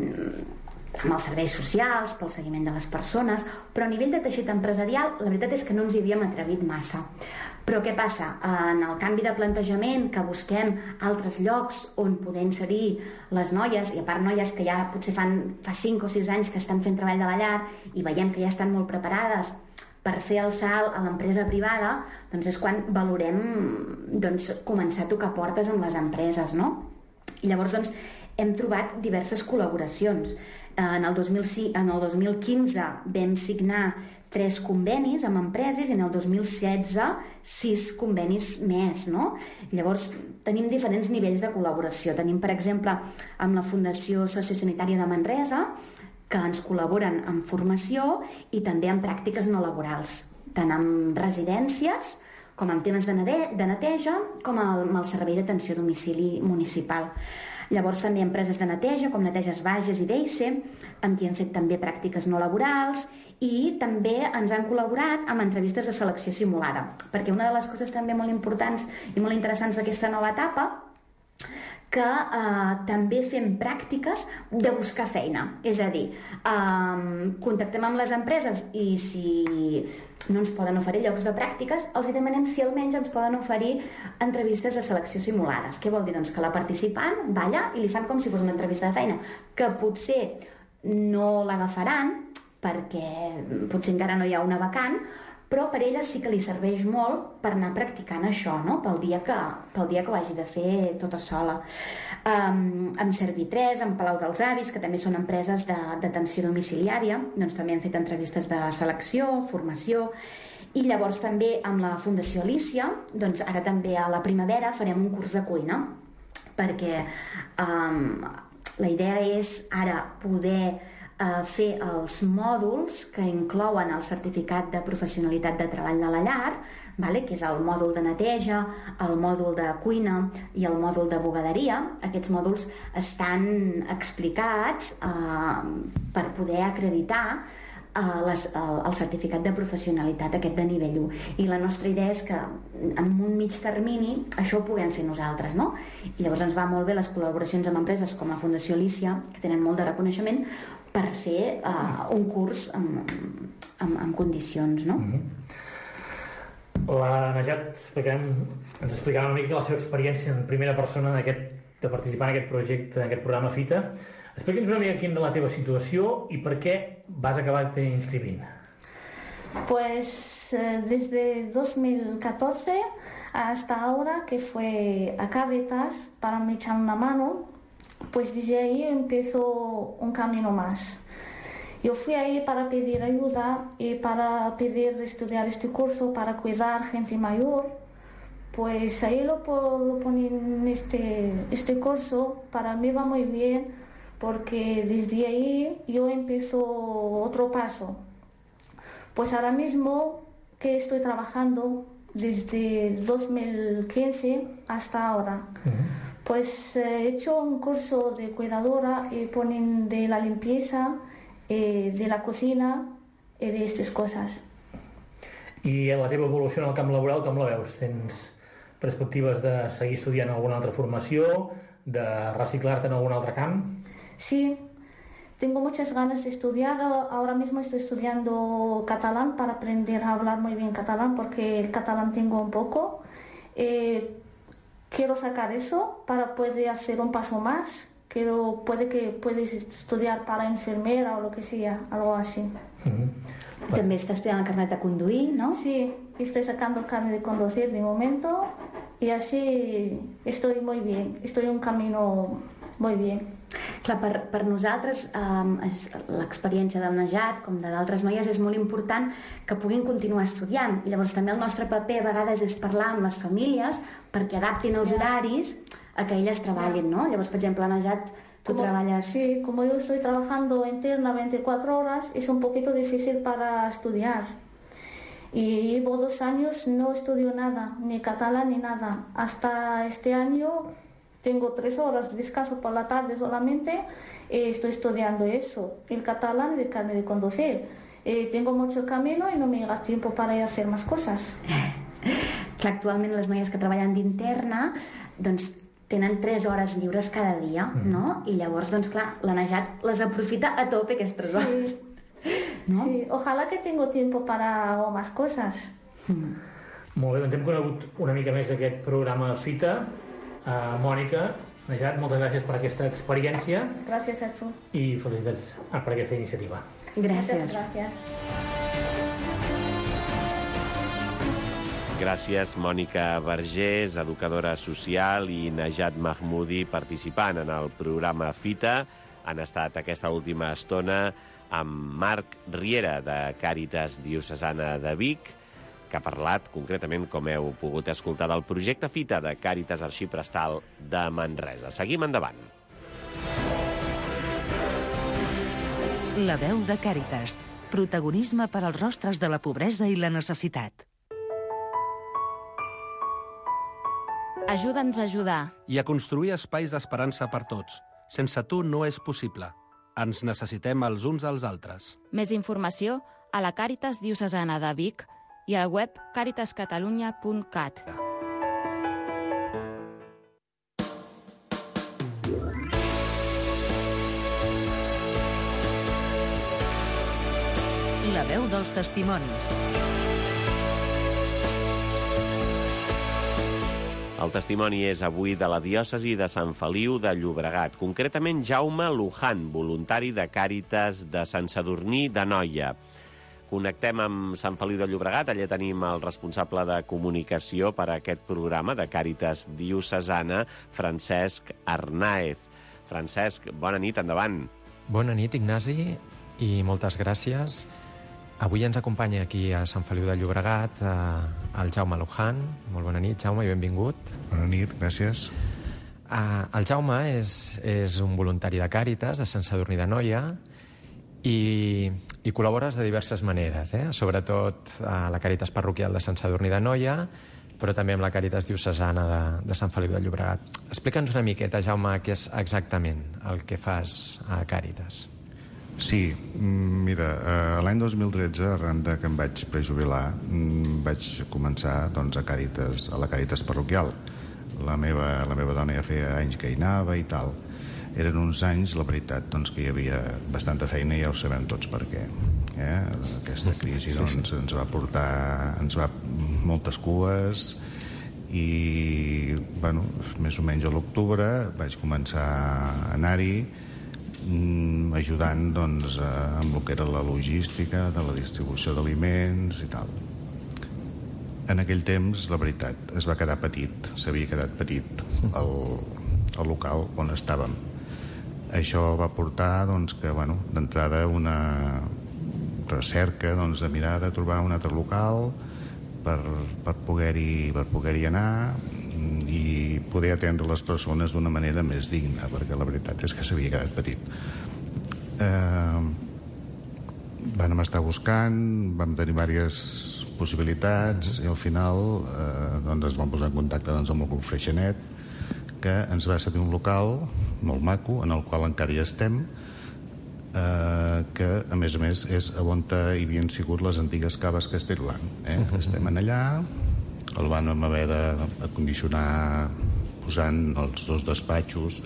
[SPEAKER 11] amb els serveis socials, pel seguiment de les persones, però a nivell de teixit empresarial la veritat és que no ens hi havíem atrevit massa. Però què passa? En el canvi de plantejament, que busquem altres llocs on poder inserir les noies, i a part noies que ja potser fan, fa cinc o sis anys que estan fent treball de la llar i veiem que ja estan molt preparades per fer el salt a l'empresa privada, doncs és quan valorem doncs, començar a tocar portes amb les empreses, no? I llavors doncs, hem trobat diverses col·laboracions. En el dos mil cinc, en el dos mil quinze vam signar tres convenis amb empreses i en el dos mil setze sis convenis més, no? Llavors tenim diferents nivells de col·laboració. Tenim, per exemple, amb la Fundació Sociosanitària de Manresa, que ens col·laboren en formació i també en pràctiques no laborals, tant en residències com en temes de neteja, com amb el Servei d'Atenció a Domicili Municipal. Llavors també empreses de neteja, com Neteges Bages i Deice, amb qui hem fet també pràctiques no laborals, i també ens han col·laborat amb entrevistes de selecció simulada, perquè una de les coses també molt importants i molt interessants d'aquesta nova etapa, que eh, també fem pràctiques de buscar feina. És a dir, eh, contactem amb les empreses i si no ens poden oferir llocs de pràctiques, els demanem si almenys ens poden oferir entrevistes de selecció simulades. Què vol dir? Doncs que la participant va allà i li fan com si fos una entrevista de feina, que potser no l'agafaran perquè potser encara no hi ha una vacant, però per ella sí que li serveix molt per anar practicant això, no? pel, dia que, pel dia que ho hagi de fer tota sola. Um, amb Servitres, amb Palau dels Avis, que també són empreses d'atenció domiciliària, doncs també hem fet entrevistes de selecció, formació, i llavors també amb la Fundació Alícia, doncs ara també a la primavera farem un curs de cuina, perquè um, la idea és ara poder a fer els mòduls que inclouen el certificat de professionalitat de treball de la llar, vale? Que és el mòdul de neteja, el mòdul de cuina i el mòdul de bugaderia. Aquests mòduls estan explicats eh, per poder acreditar eh, les, el, el certificat de professionalitat aquest de nivell u. I la nostra idea és que en un mig termini això ho puguem fer nosaltres, no? I llavors ens va molt bé les col·laboracions amb empreses com la Fundació Alícia, que tenen molt de reconeixement, per fer uh, un curs amb, amb, amb condicions, no?
[SPEAKER 10] Mm-hmm. La Najat explicarem, ens explicarà una mica la seva experiència en primera persona de participar en aquest projecte, en aquest programa FITA. Explica'ns una mica quina és la teva situació i per què vas acabar inscrivint.
[SPEAKER 12] Pues eh, desde dos mil catorce hasta ahora, que fue a Cáritas para me echar una mano, pues desde ahí empezó un camino más. Yo fui ahí para pedir ayuda y para pedir estudiar este curso para cuidar gente mayor. Pues ahí lo, lo poní en este, este curso. Para mí va muy bien porque desde ahí yo empiezo otro paso. Pues ahora mismo que estoy trabajando desde dos mil quince hasta ahora. Uh-huh. Pues he hecho un curso de cuidadora y ponen de la limpieza, eh, de la cocina i eh, d'aquestes coses.
[SPEAKER 10] I la teva evolució en el camp laboral, com la veus? Tens perspectives de seguir estudiant alguna altra formació, de reciclar-te en algun altre camp?
[SPEAKER 12] Sí, tengo muchas ganas de estudiar. Ahora mismo estoy estudiando catalán para aprender a hablar muy bien catalán, porque el catalán tengo un poco. Eh, Quiero sacar eso para poder hacer un paso más. Quiero, puede que puedes estudiar para enfermera o lo que sea, algo así.
[SPEAKER 11] Mm-hmm. També estàs estudiant el carnet de conduir, ¿no?
[SPEAKER 12] Sí, estoy sacando el carnet de conducir de momento y así estoy muy bien. Estoy en un camino muy bien.
[SPEAKER 11] Clar, per, per nosaltres eh, l'experiència del Najat com de d'altres noies és molt important que puguin continuar estudiant, i llavors també el nostre paper a vegades és parlar amb les famílies perquè adaptin els horaris a que elles treballin, no? Llavors, per exemple, Najat, tú
[SPEAKER 12] como,
[SPEAKER 11] trabajas...
[SPEAKER 12] Sí, como yo estoy trabajando interna veinticuatro horas, es un poquito difícil para estudiar. Y llevo dos años, no estudio nada, ni catalán ni nada. Hasta este año tengo tres horas de descanso por la tarde solamente y estoy estudiando eso, el catalán y el carnet de conducir. Eh, tengo mucho camino y no me llega tiempo para ir a hacer más cosas.
[SPEAKER 11] Clar, actualment les noies que treballen d'interna doncs tenen tres hores lliures cada dia, mm. no? I llavors, doncs clar, la Najat les aprofita a tope aquestes hores.
[SPEAKER 12] Sí. ¿No? Sí, ojalá que tengo tiempo para hago más cosas.
[SPEAKER 10] Mm. Molt bé, doncs hem conegut una mica més d'aquest programa Fita. Uh, Mònica, Najat, moltes gràcies per aquesta experiència.
[SPEAKER 12] Gràcies a tu.
[SPEAKER 10] I felicitats per aquesta iniciativa.
[SPEAKER 11] Gràcies.
[SPEAKER 12] Gràcies.
[SPEAKER 7] Gràcies, Mònica Vergés, educadora social, i Najat Mahmoudi, participant en el programa Fita. Han estat aquesta última estona amb Marc Riera, de Càritas Diocesana de Vic, que ha parlat concretament, com heu pogut escoltar, del projecte Fita de Càritas Arxiprestal de Manresa. Seguim endavant.
[SPEAKER 5] La veu de Càritas. Protagonisme per als rostres de la pobresa i la necessitat.
[SPEAKER 9] Ajuda'ns a ajudar.
[SPEAKER 13] I a construir espais d'esperança per tots. Sense tu no és possible. Ens necessitem els uns als altres.
[SPEAKER 9] Més informació a la Càritas Diocesana de Vic i al web caritas catalunya punt cat.
[SPEAKER 5] La veu dels testimonis.
[SPEAKER 7] El testimoni és avui de la diòcesi de Sant Feliu de Llobregat, concretament Jaume Luján, voluntari de Càritas de Sant Sadurní d'Anoia. Connectem amb Sant Feliu de Llobregat, allà tenim el responsable de comunicació per a aquest programa de Càritas Diocesana, Francesc Arnaez. Francesc, bona nit, endavant.
[SPEAKER 14] Bona nit, Ignasi, i moltes gràcies. Avui ens acompanya aquí a Sant Feliu de Llobregat eh, el Jaume Luján. Molt bona nit, Jaume, i benvingut.
[SPEAKER 15] Bona nit, gràcies.
[SPEAKER 14] Eh, el Jaume és, és un voluntari de Càritas, de Sant Sadurní d'Anoia, i, i col·labores de diverses maneres, eh? Sobretot a la Càritas parroquial de Sant Sadurní d'Anoia, però també amb la Càritas Diocesana de, de Sant Feliu de Llobregat. Explica'ns una miqueta, Jaume, què és exactament el que fas a Càritas.
[SPEAKER 15] Sí, mira, l'any dos mil tretze, arran de que em vaig prejubilar, vaig començar doncs, a, Càritas, a la Càritas parroquial. La meva, la meva dona ja feia anys que hi anava i tal. Eren uns anys, la veritat, doncs, que hi havia bastanta feina i ja ho sabem tots per què. Eh? Aquesta crisi doncs, sí, sí. ens va portar ens va moltes cues i, bueno, més o menys a l'octubre vaig començar a anar-hi ajudant doncs, amb el que era la logística de la distribució d'aliments i tal. En aquell temps, la veritat, es va quedar petit, s'havia quedat petit el, el local on estàvem. Això va portar doncs, que, bueno, d'entrada una recerca doncs, de mirar de trobar un altre local per, per poder-hi per poder-hi anar i poder atendre les persones d'una manera més digna, perquè la veritat és que s'havia quedat petit. Eh, vam estar buscant, vam tenir diverses possibilitats i al final eh, doncs ens vam posar en contacte doncs, amb el Club Freixenet, que ens va cedir un local molt maco, en el qual encara hi estem, eh, que a més a més és on hi havien sigut les antigues caves Castellblanc. Eh? Estem en allà, el van haver d'acondicionar posant els dos despatxos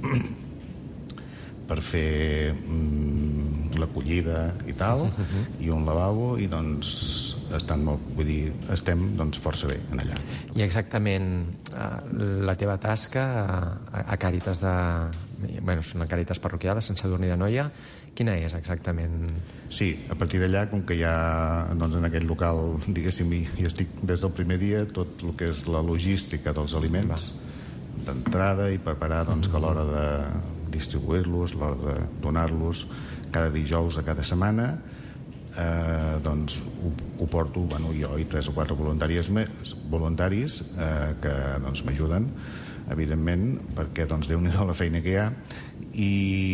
[SPEAKER 15] per fer mm, l'acollida i tal, i un lavabo, i doncs estan molt, vull dir, estem doncs, força bé en allà.
[SPEAKER 14] I exactament eh, la teva tasca a, a Càritas de... Bueno, és una Càritas parroquial de Sant Sadurní d'Anoia. Quina és exactament?
[SPEAKER 15] Sí, a partir d'allà, com que ja doncs, en aquest local, diguéssim, hi estic des del primer dia, tot el que és la logística dels aliments d'entrada i preparar doncs, que a l'hora de distribuir-los, a l'hora de donar-los cada dijous de cada setmana, eh, doncs ho, ho porto, bueno, jo i tres o quatre voluntaris, més, voluntaris eh, que doncs, m'ajuden evidentment, perquè doncs Déu-n'hi-do la feina que hi ha, i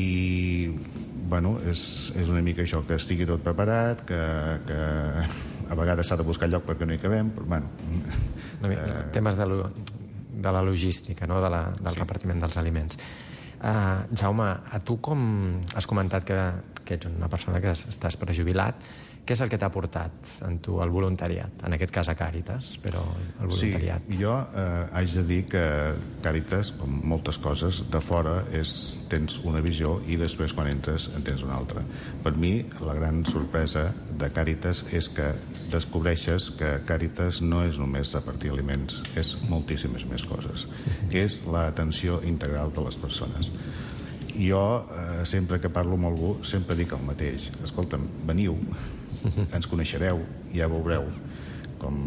[SPEAKER 15] bueno, és, és una mica això, que estigui tot preparat, que, que a vegades s'ha de buscar lloc perquè no hi cabem, però bueno...
[SPEAKER 14] Eh... Temes de, lo, de la logística, no? de la, del sí. repartiment dels aliments. Uh, Jaume, a tu com has comentat que, que ets una persona que estàs prejubilat, què és el que t'ha portat en tu el voluntariat? En aquest cas a Càritas, però el voluntariat.
[SPEAKER 15] Sí, jo eh, haig de dir que Càritas, com moltes coses, de fora és, tens una visió i després quan entres en tens una altra. Per mi, la gran sorpresa de Càritas és que descobreixes que Càritas no és només repartir aliments, és moltíssimes més coses. És l'atenció integral de les persones. Jo, eh, sempre que parlo amb algú, sempre dic el mateix. Escolta'm, veniu, ens coneixereu, ja veureu com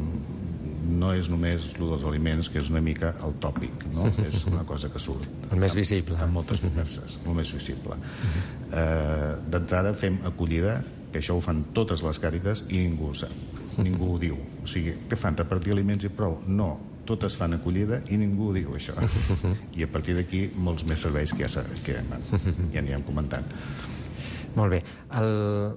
[SPEAKER 15] no és només el dels aliments, que és una mica el tòpic, no? És una cosa que surt.
[SPEAKER 14] El més visible.
[SPEAKER 15] En moltes converses, el més visible. Eh, D'entrada fem acollida, que això ho fan totes les Càritas i ningú ho sap, ningú ho diu. O sigui, què fan, repartir aliments i prou? No, totes fan acollida i ningú ho diu, això. I a partir d'aquí molts més serveis que ja, que ja anirem comentant.
[SPEAKER 14] Molt bé. El...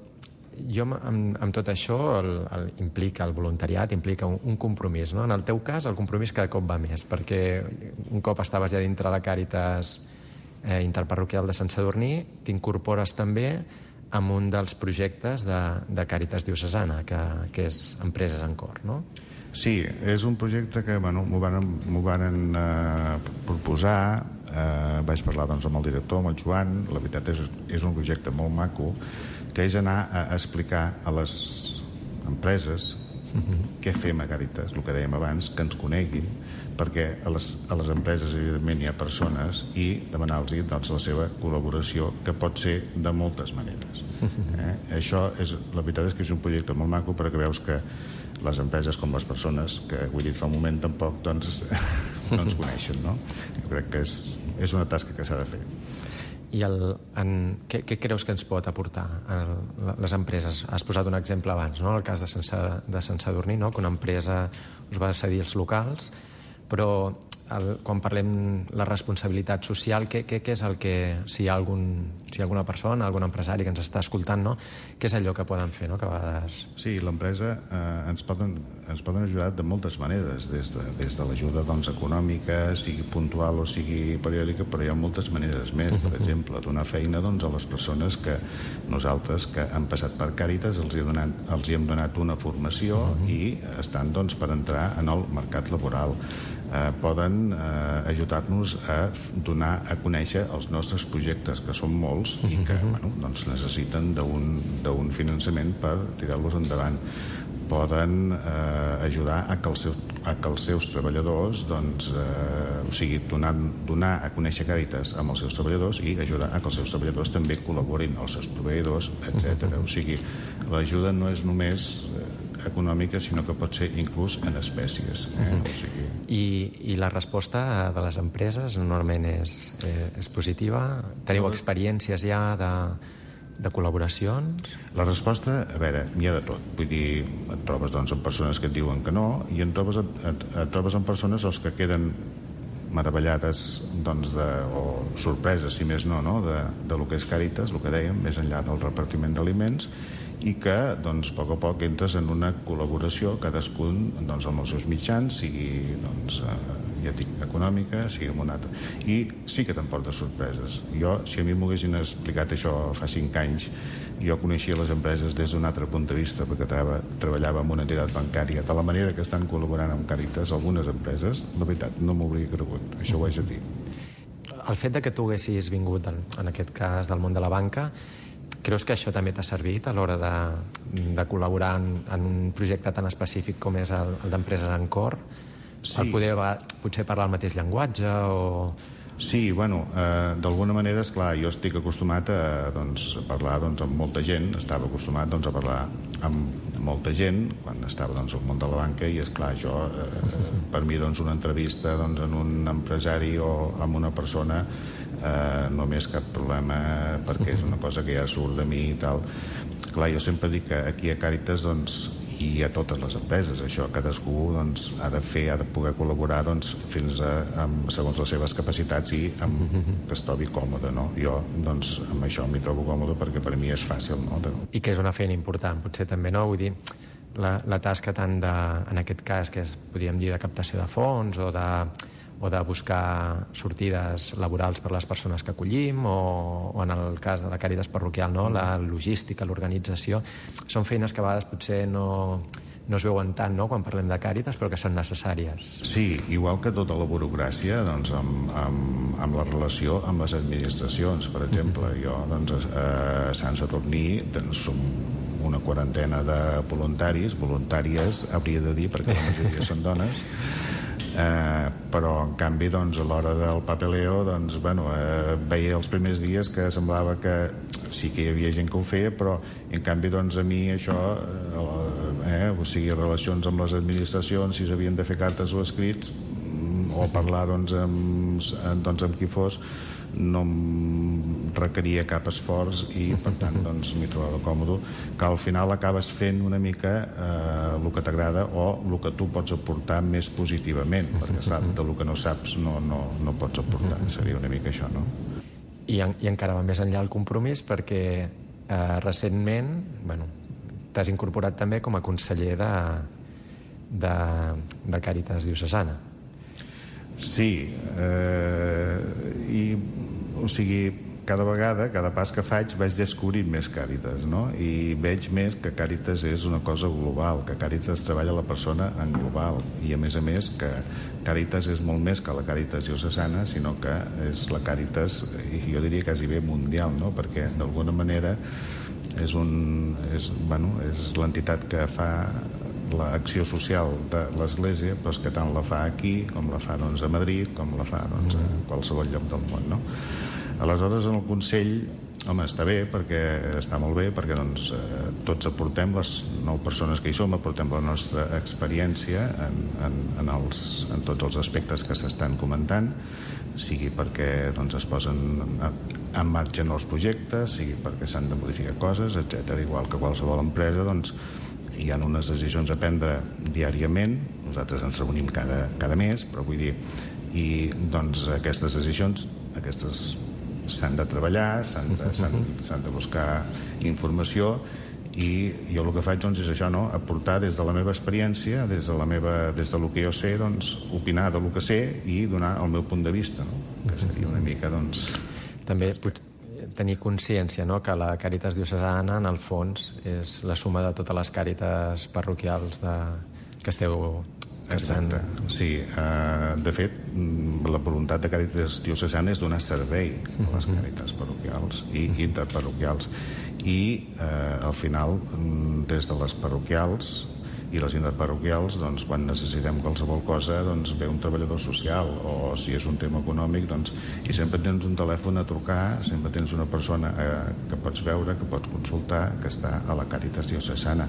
[SPEAKER 14] Jo, amb, amb tot això, el, el, implica el voluntariat, implica un, un compromís, no? En el teu cas, el compromís cada cop va més, perquè un cop estaves ja dintre la Càritas eh, interparroquial de Sant Sadurní, t'incorpores també amb un dels projectes de, de Càritas diocesana, que, que és Empreses en Cor, no?
[SPEAKER 15] Sí, és un projecte que bueno, m'ho varen, m'ho varen eh, proposar, eh, vaig parlar doncs, amb el director, amb el Joan. La veritat és, és un projecte molt maco, que és anar a explicar a les empreses uh-huh. què fem a Càritas, el que dèiem abans, que ens coneguin, perquè a les, a les empreses evidentment hi ha persones i demanar-los doncs, la seva col·laboració, que pot ser de moltes maneres. Eh? Això és, la veritat és que és un projecte molt maco, perquè veus que les empreses com les persones, que ho he dit fa un moment, tampoc doncs, no ens coneixen, no? Jo crec que és, és una tasca que s'ha de fer.
[SPEAKER 14] I el, en, què, què creus que ens pot aportar el, les empreses? Has posat un exemple abans, no? El cas de Sant, de Sant Sadurní, no? Que una empresa us va cedir els locals, però el, quan parlem la responsabilitat social, què, què, què és el que, si hi ha algun, si hi ha alguna persona, algun empresari que ens està escoltant, no? Què és allò que poden fer, no? Que a vegades...
[SPEAKER 15] Sí, l'empresa eh, ens, poden, ens poden ajudar de moltes maneres, des de, des de l'ajuda doncs, econòmica, sigui puntual o sigui periòdica, però hi ha moltes maneres més. Per exemple, donar feina doncs, a les persones que nosaltres que han passat per Càritas els hi, donat, els hi hem donat una formació i estan doncs, per entrar en el mercat laboral. Eh, poden eh, ajudar-nos a donar a conèixer els nostres projectes, que són molts i que bueno, doncs necessiten d'un finançament per tirar-los endavant. Poden eh, ajudar a que, els seus, a que els seus treballadors doncs, eh, o sigui, donar, donar a conèixer Càritas amb els seus treballadors i ajudar a que els seus treballadors també col·laborin als seus proveïdors, etcètera. O sigui, l'ajuda no és només eh, econòmica, sinó que pot ser inclús en espècies. Eh? Uh-huh. O sigui...
[SPEAKER 14] I, I la resposta de les empreses normalment és, eh, és positiva? Teniu experiències ja de, de col·laboracions?
[SPEAKER 15] La resposta, a veure, n'hi ha de tot. Vull dir, et trobes doncs, amb persones que et diuen que no i et trobes, et, et trobes amb persones els que queden meravellades doncs, de, o sorpreses, si més no, no? De, de lo que és Càritas, el que dèiem, més enllà del repartiment d'aliments, i que doncs, a poc a poc entres en una col·laboració cadascun doncs, amb els seus mitjans, sigui doncs, ja dic, econòmica, sigui amb una altra. I sí que t'emporta sorpreses. Jo, si a mi m'ho haguessin explicat això fa cinc anys, jo coneixia les empreses des d'un altre punt de vista, perquè treballava, treballava en una entitat bancària. De la manera que estan col·laborant amb Càritas, algunes empreses, la veritat, no m'ho hauria cregut. Això ho haig de dir.
[SPEAKER 14] El fet de que tu haguessis vingut, en aquest cas, del món de la banca, creus que això també t'ha servit a l'hora de, de col·laborar en, en un projecte tan específic com és el, el d'Empreses en Cor? Sí. El poder potser parlar el mateix llenguatge o...
[SPEAKER 15] Sí, bueno, eh, d'alguna manera, esclar, jo estic acostumat a, doncs, a parlar doncs, amb molta gent, estava acostumat doncs, a parlar amb molta gent quan estava doncs, al món de la banca i, esclar, jo, eh, per mi, doncs, una entrevista doncs, en un empresari o amb una persona eh, no m'és cap problema perquè és una cosa que ja surt de mi i tal. Clar, jo sempre dic que aquí a Càritas doncs, i a totes les empreses. Això cadascú doncs, ha de fer, ha de poder col·laborar doncs, fins a, amb, segons les seves capacitats i amb, que es trobi còmode, no? Jo doncs, amb això m'hi trobo còmode perquè per mi és fàcil, no? De...
[SPEAKER 14] I que és una feina important, potser també, no? Vull dir, la, la tasca tant de, en aquest cas, que és, podríem dir, de captació de fons o de, o de buscar sortides laborals per a les persones que acollim, o, o en el cas de la Càritas parroquial, no? La logística, l'organització, són feines que a vegades potser no, no es veuen tant, no?, quan parlem de Càritas, però que són necessàries.
[SPEAKER 15] Sí, igual que tota la burocràcia, doncs, amb, amb, amb la relació amb les administracions. Per exemple, jo doncs, a Sant Sadurní doncs, som una quarantena de voluntaris, voluntàries, hauria de dir, perquè la majoria són dones, Eh, però en canvi doncs, a l'hora del papeleo doncs, bueno, eh, veia els primers dies que semblava que sí que hi havia gent que ho feia, però en canvi doncs, a mi això eh, o sigui, relacions amb les administracions, si s'havien de fer cartes o escrits o parlar doncs, amb, doncs, amb qui fos, no em requeria cap esforç i per tant doncs, m'hi trobava còmode, que al final acabes fent una mica eh, el que t'agrada o el que tu pots aportar més positivament, perquè clar, de lo que no saps no, no, no pots aportar, seria una mica això, no?
[SPEAKER 14] I, en, i encara va més enllà el compromís perquè eh, recentment bueno, t'has incorporat també com a conseller de, de, de Càritas diocesana.
[SPEAKER 15] Sí, eh, i o sigui, cada vegada, cada pas que faig vaig descobrint més Càritas, no? I veig més que Càritas és una cosa global, que Càritas treballa la persona en global, i a més a més que Càritas és molt més que la Càritas diocesana, sinó que és la Càritas, jo diria quasi bé mundial, no? Perquè d'alguna manera és, un, és, bueno, és l'entitat que fa l'acció social de l'Església, però és que tant la fa aquí com la fa doncs, a Madrid, com la fa doncs, a qualsevol lloc del món, no? Aleshores, en el Consell, home, està bé, perquè està molt bé, perquè doncs, eh, tots aportem, les nou persones que hi som, aportem la nostra experiència en, en, en, els, en tots els aspectes que s'estan comentant, sigui perquè doncs, es posen en marxa nous projectes, sigui perquè s'han de modificar coses, etcètera. Igual que qualsevol empresa, doncs, hi ha unes decisions a prendre diàriament, nosaltres ens reunim cada, cada mes, però vull dir, i doncs aquestes decisions, aquestes s'han de treballar, s'han de, s'han, s'han de buscar informació, i jo el que faig doncs, és això, no? Aportar des de la meva experiència, des de la meva, des del que jo sé, doncs, opinar del que sé i donar el meu punt de vista, no? Que seria una mica, doncs...
[SPEAKER 14] També tenir consciència, no?, que la Càritas diocesana, en el fons, és la suma de totes les càritas parroquials de... que esteu...
[SPEAKER 15] Exacte, sí. Uh, de fet, la voluntat de Càritas diocesana és donar servei a les càritas parroquials i interparroquials. I uh, al final, des de les parroquials i les interparroquials, doncs, quan necessitem qualsevol cosa, doncs, ve un treballador social, o si és un tema econòmic, doncs, i sempre tens un telèfon a trucar, sempre tens una persona eh, que pots veure, que pots consultar, que està a la Càritas diocesana.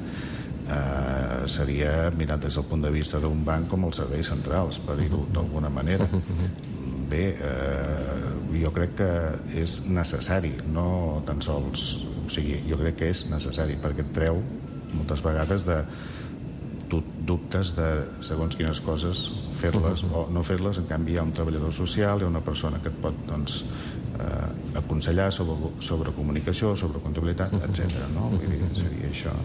[SPEAKER 15] Eh, seria mirat des del punt de vista d'un banc com els serveis centrals, per dir-ho d'alguna manera. Bé, eh, jo crec que és necessari, no tan sols... O sigui, jo crec que és necessari, perquè et treu moltes vegades de dubtes de segons quines coses fer-les o no fer-les. En canvi hi ha un treballador social, hi ha una persona que et pot doncs, eh, aconsellar sobre, sobre comunicació, sobre comptabilitat, etcètera. No? Vull dir, seria això.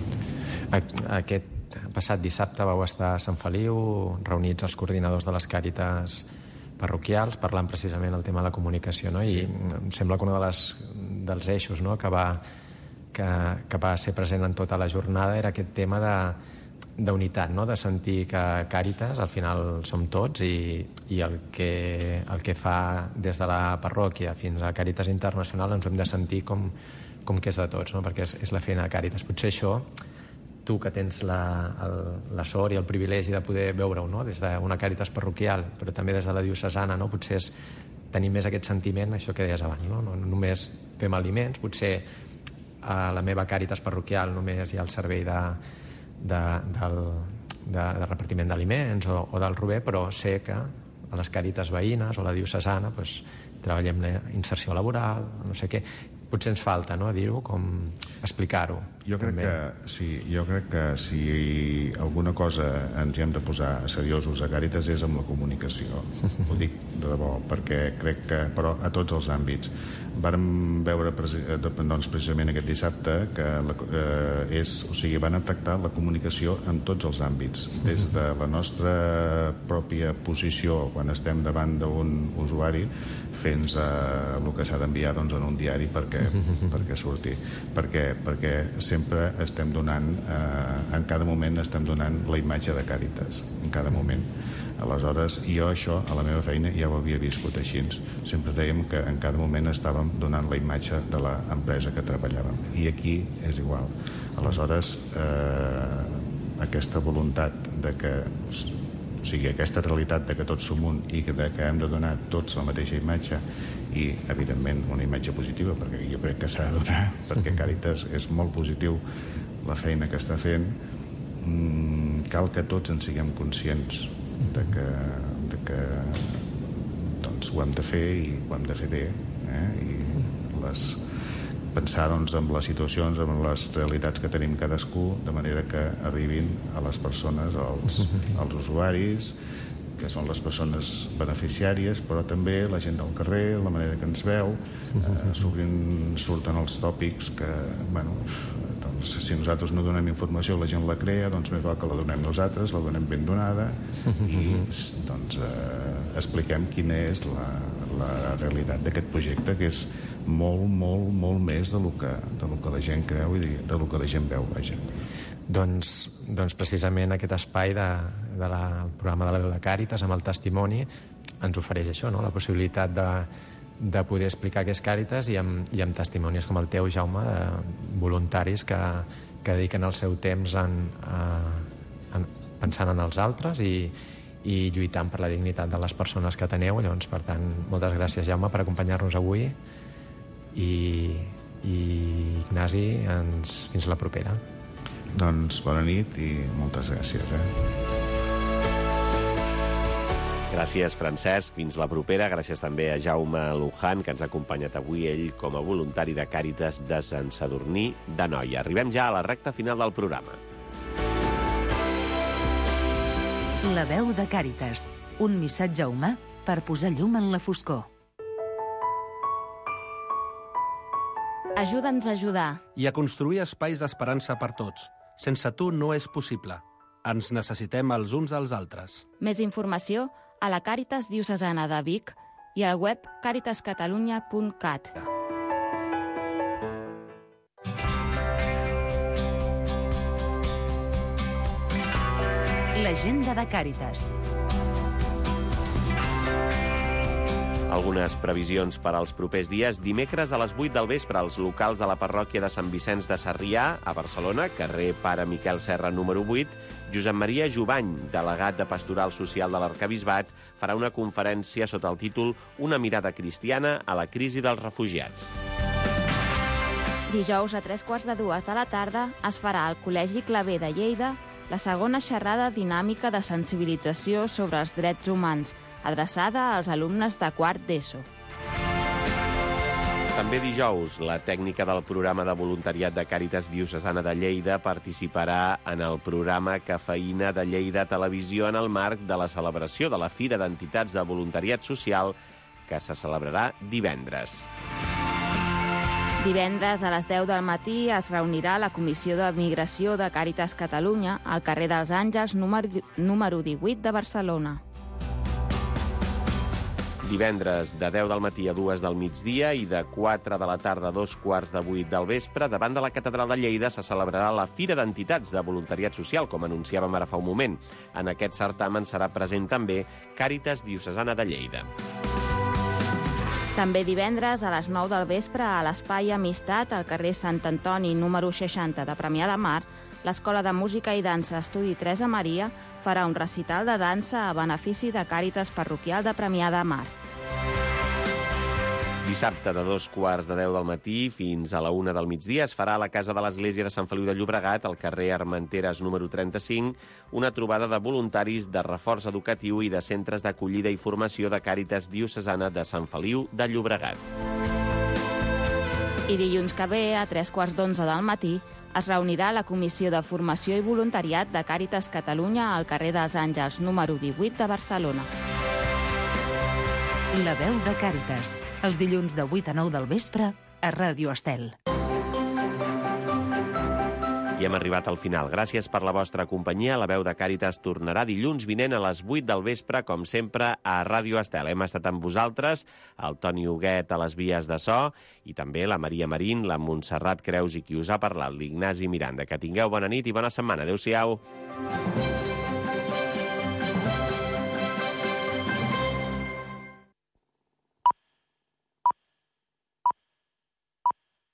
[SPEAKER 14] Aquest passat dissabte vau estar a Sant Feliu reunits els coordinadors de les càritas parroquials parlant precisament el tema de la comunicació, no? I sí. Em sembla que un de les, dels eixos, no?, que va, que, que va ser present en tota la jornada era aquest tema de d'unitat, no? De sentir que Càritas al final som tots i, i el, que, el que fa des de la parròquia fins a Càritas Internacional ens ho hem de sentir com, com que és de tots, no? Perquè és, és la feina de Càritas. Potser això, tu que tens la, el, la sort i el privilegi de poder veure-ho, no?, des d'una Càritas parroquial, però també des de la diocesana, no? Potser és tenir més aquest sentiment, això que deies abans, no? No només fem aliments, potser a la meva Càritas parroquial només hi ha el servei de De, del, de, de repartiment d'aliments o, o del Rober, però sé que a les càritas veïnes o la diocesana pues, treballem la inserció laboral, no sé què. Potser ens falta, no?, dir-ho, com explicar-ho.
[SPEAKER 15] Jo crec que, sí, jo crec que si alguna cosa ens hi hem de posar seriosos a Càritas és amb la comunicació. Ho dic de debò, perquè crec que, però a tots els àmbits. Vàrem veure doncs, precisament aquest dissabte que la, eh, és, o sigui, van tractar la comunicació en tots els àmbits, des de la nostra pròpia posició quan estem davant d'un usuari fins a el que s'ha d'enviar doncs, en un diari perquè, perquè surti. Perquè, perquè sempre estem donant, eh, en cada moment estem donant la imatge de Càritas, en cada moment. Aleshores, jo això, a la meva feina, ja ho havia viscut així. Sempre dèiem que en cada moment estàvem donant la imatge de l'empresa que treballàvem. I aquí és igual. Aleshores, eh, aquesta voluntat de que... O sigui, aquesta realitat de que tots som un i que, de que hem de donar tots la mateixa imatge i, evidentment, una imatge positiva, perquè jo crec que s'ha de donar, perquè Càritas és molt positiu la feina que està fent, mm, cal que tots en siguem conscients de que, de que doncs, ho hem de fer i ho hem de fer bé, eh? I les... pensar doncs, en les situacions, en les realitats que tenim cadascú, de manera que arribin a les persones, als, als usuaris, que són les persones beneficiàries, però també la gent del carrer, la manera que ens veu. Eh, sovint surten els tòpics que, bueno, doncs, si nosaltres no donem informació, la gent la crea, doncs més val que la donem nosaltres, la donem ben donada i doncs, eh, expliquem quina és la, la realitat d'aquest projecte, que és molt, molt, molt més de lo que, de lo que la gent creu i de lo que la gent veu, vaja.
[SPEAKER 14] Doncs, doncs precisament aquest espai de, de la, el programa de la veu de Càritas amb el testimoni ens ofereix això, no? La possibilitat de, de poder explicar què és Càritas i amb, i amb testimonis com el teu, Jaume, de voluntaris que, que dediquen el seu temps en, en, pensant en els altres i, i lluitant per la dignitat de les persones que teneu. Llavors, per tant, moltes gràcies, Jaume, per acompanyar-nos avui. I, i Ignasi, ens, fins la propera.
[SPEAKER 15] Doncs bona nit i moltes gràcies. Eh?
[SPEAKER 7] Gràcies, Francesc. Fins la propera. Gràcies també a Jaume Luján, que ens ha acompanyat avui, ell com a voluntari de Càritas de Sant Sadurní d'Anoia. Arribem ja a la recta final del programa.
[SPEAKER 5] La veu de Càritas. Un missatge humà per posar llum en la foscor.
[SPEAKER 9] Ajuda'ns a ajudar.
[SPEAKER 13] I a construir espais d'esperança per tots. Sense tu no és possible. Ens necessitem els uns als altres.
[SPEAKER 9] Més informació a la Càritas Diocesana de Vic i al web càritas catalunya punt cat.
[SPEAKER 5] L'agenda de Càritas.
[SPEAKER 7] Algunes previsions per als propers dies. Dimecres a les vuit del vespre, als locals de la parròquia de Sant Vicenç de Sarrià, a Barcelona, carrer Pare Miquel Serra número vuit, Josep Maria Jubany, delegat de Pastoral Social de l'Arquebisbat, farà una conferència sota el títol Una mirada cristiana a la crisi dels refugiats.
[SPEAKER 9] Dijous a tres quarts de dues de la tarda es farà al Col·legi Claver de Lleida la segona xerrada dinàmica de sensibilització sobre els drets humans, adreçada als alumnes de quart d'ESO.
[SPEAKER 7] També dijous, la tècnica del programa de voluntariat de Càritas Diocesana de Lleida participarà en el programa Cafeïna de Lleida Televisió en el marc de la celebració de la Fira d'Entitats de Voluntariat Social, que se celebrarà divendres.
[SPEAKER 9] Divendres a les deu del matí es reunirà la Comissió de Migració de Càritas Catalunya al carrer dels Àngels número divuit de Barcelona.
[SPEAKER 7] Divendres de deu del matí a dues del migdia i de quatre de la tarda a dos quarts de vuit del vespre, davant de la Catedral de Lleida se celebrarà la Fira d'Entitats de Voluntariat Social, com anunciàvem ara fa un moment. En aquest certamen serà present també Càritas Diocesana de Lleida.
[SPEAKER 9] També divendres a les nou del vespre a l'Espai Amistat al carrer Sant Antoni número seixanta de Premià de Mar, l'Escola de Música i Dansa Estudi Teresa Maria farà un recital de dansa a benefici de Càritas Parroquial de Premià de Mar.
[SPEAKER 7] Dissabte de dos quarts de deu del matí fins a la una del migdia es farà a la Casa de l'Església de Sant Feliu de Llobregat, al carrer Armenteres número trenta-cinc, una trobada de voluntaris de reforç educatiu i de centres d'acollida i formació de Càritas Diocesana de Sant Feliu de Llobregat.
[SPEAKER 9] I dilluns que ve, a tres quarts d'onze del matí, es reunirà la Comissió de Formació i Voluntariat de Càritas Catalunya al carrer dels Àngels, número divuit de Barcelona.
[SPEAKER 5] La veu de Càritas, els dilluns de vuit a nou del vespre a Ràdio Estel.
[SPEAKER 7] I hem arribat al final. Gràcies per la vostra companyia. La veu de Càritas tornarà dilluns vinent a les vuit del vespre, com sempre, a Ràdio Estel. Hem estat amb vosaltres, el Toni Huguet a les vies de so, i també la Maria Marín, la Montserrat Creus i qui us ha parlat, l'Ignasi Miranda. Que tingueu bona nit i bona setmana. Adéu-siau.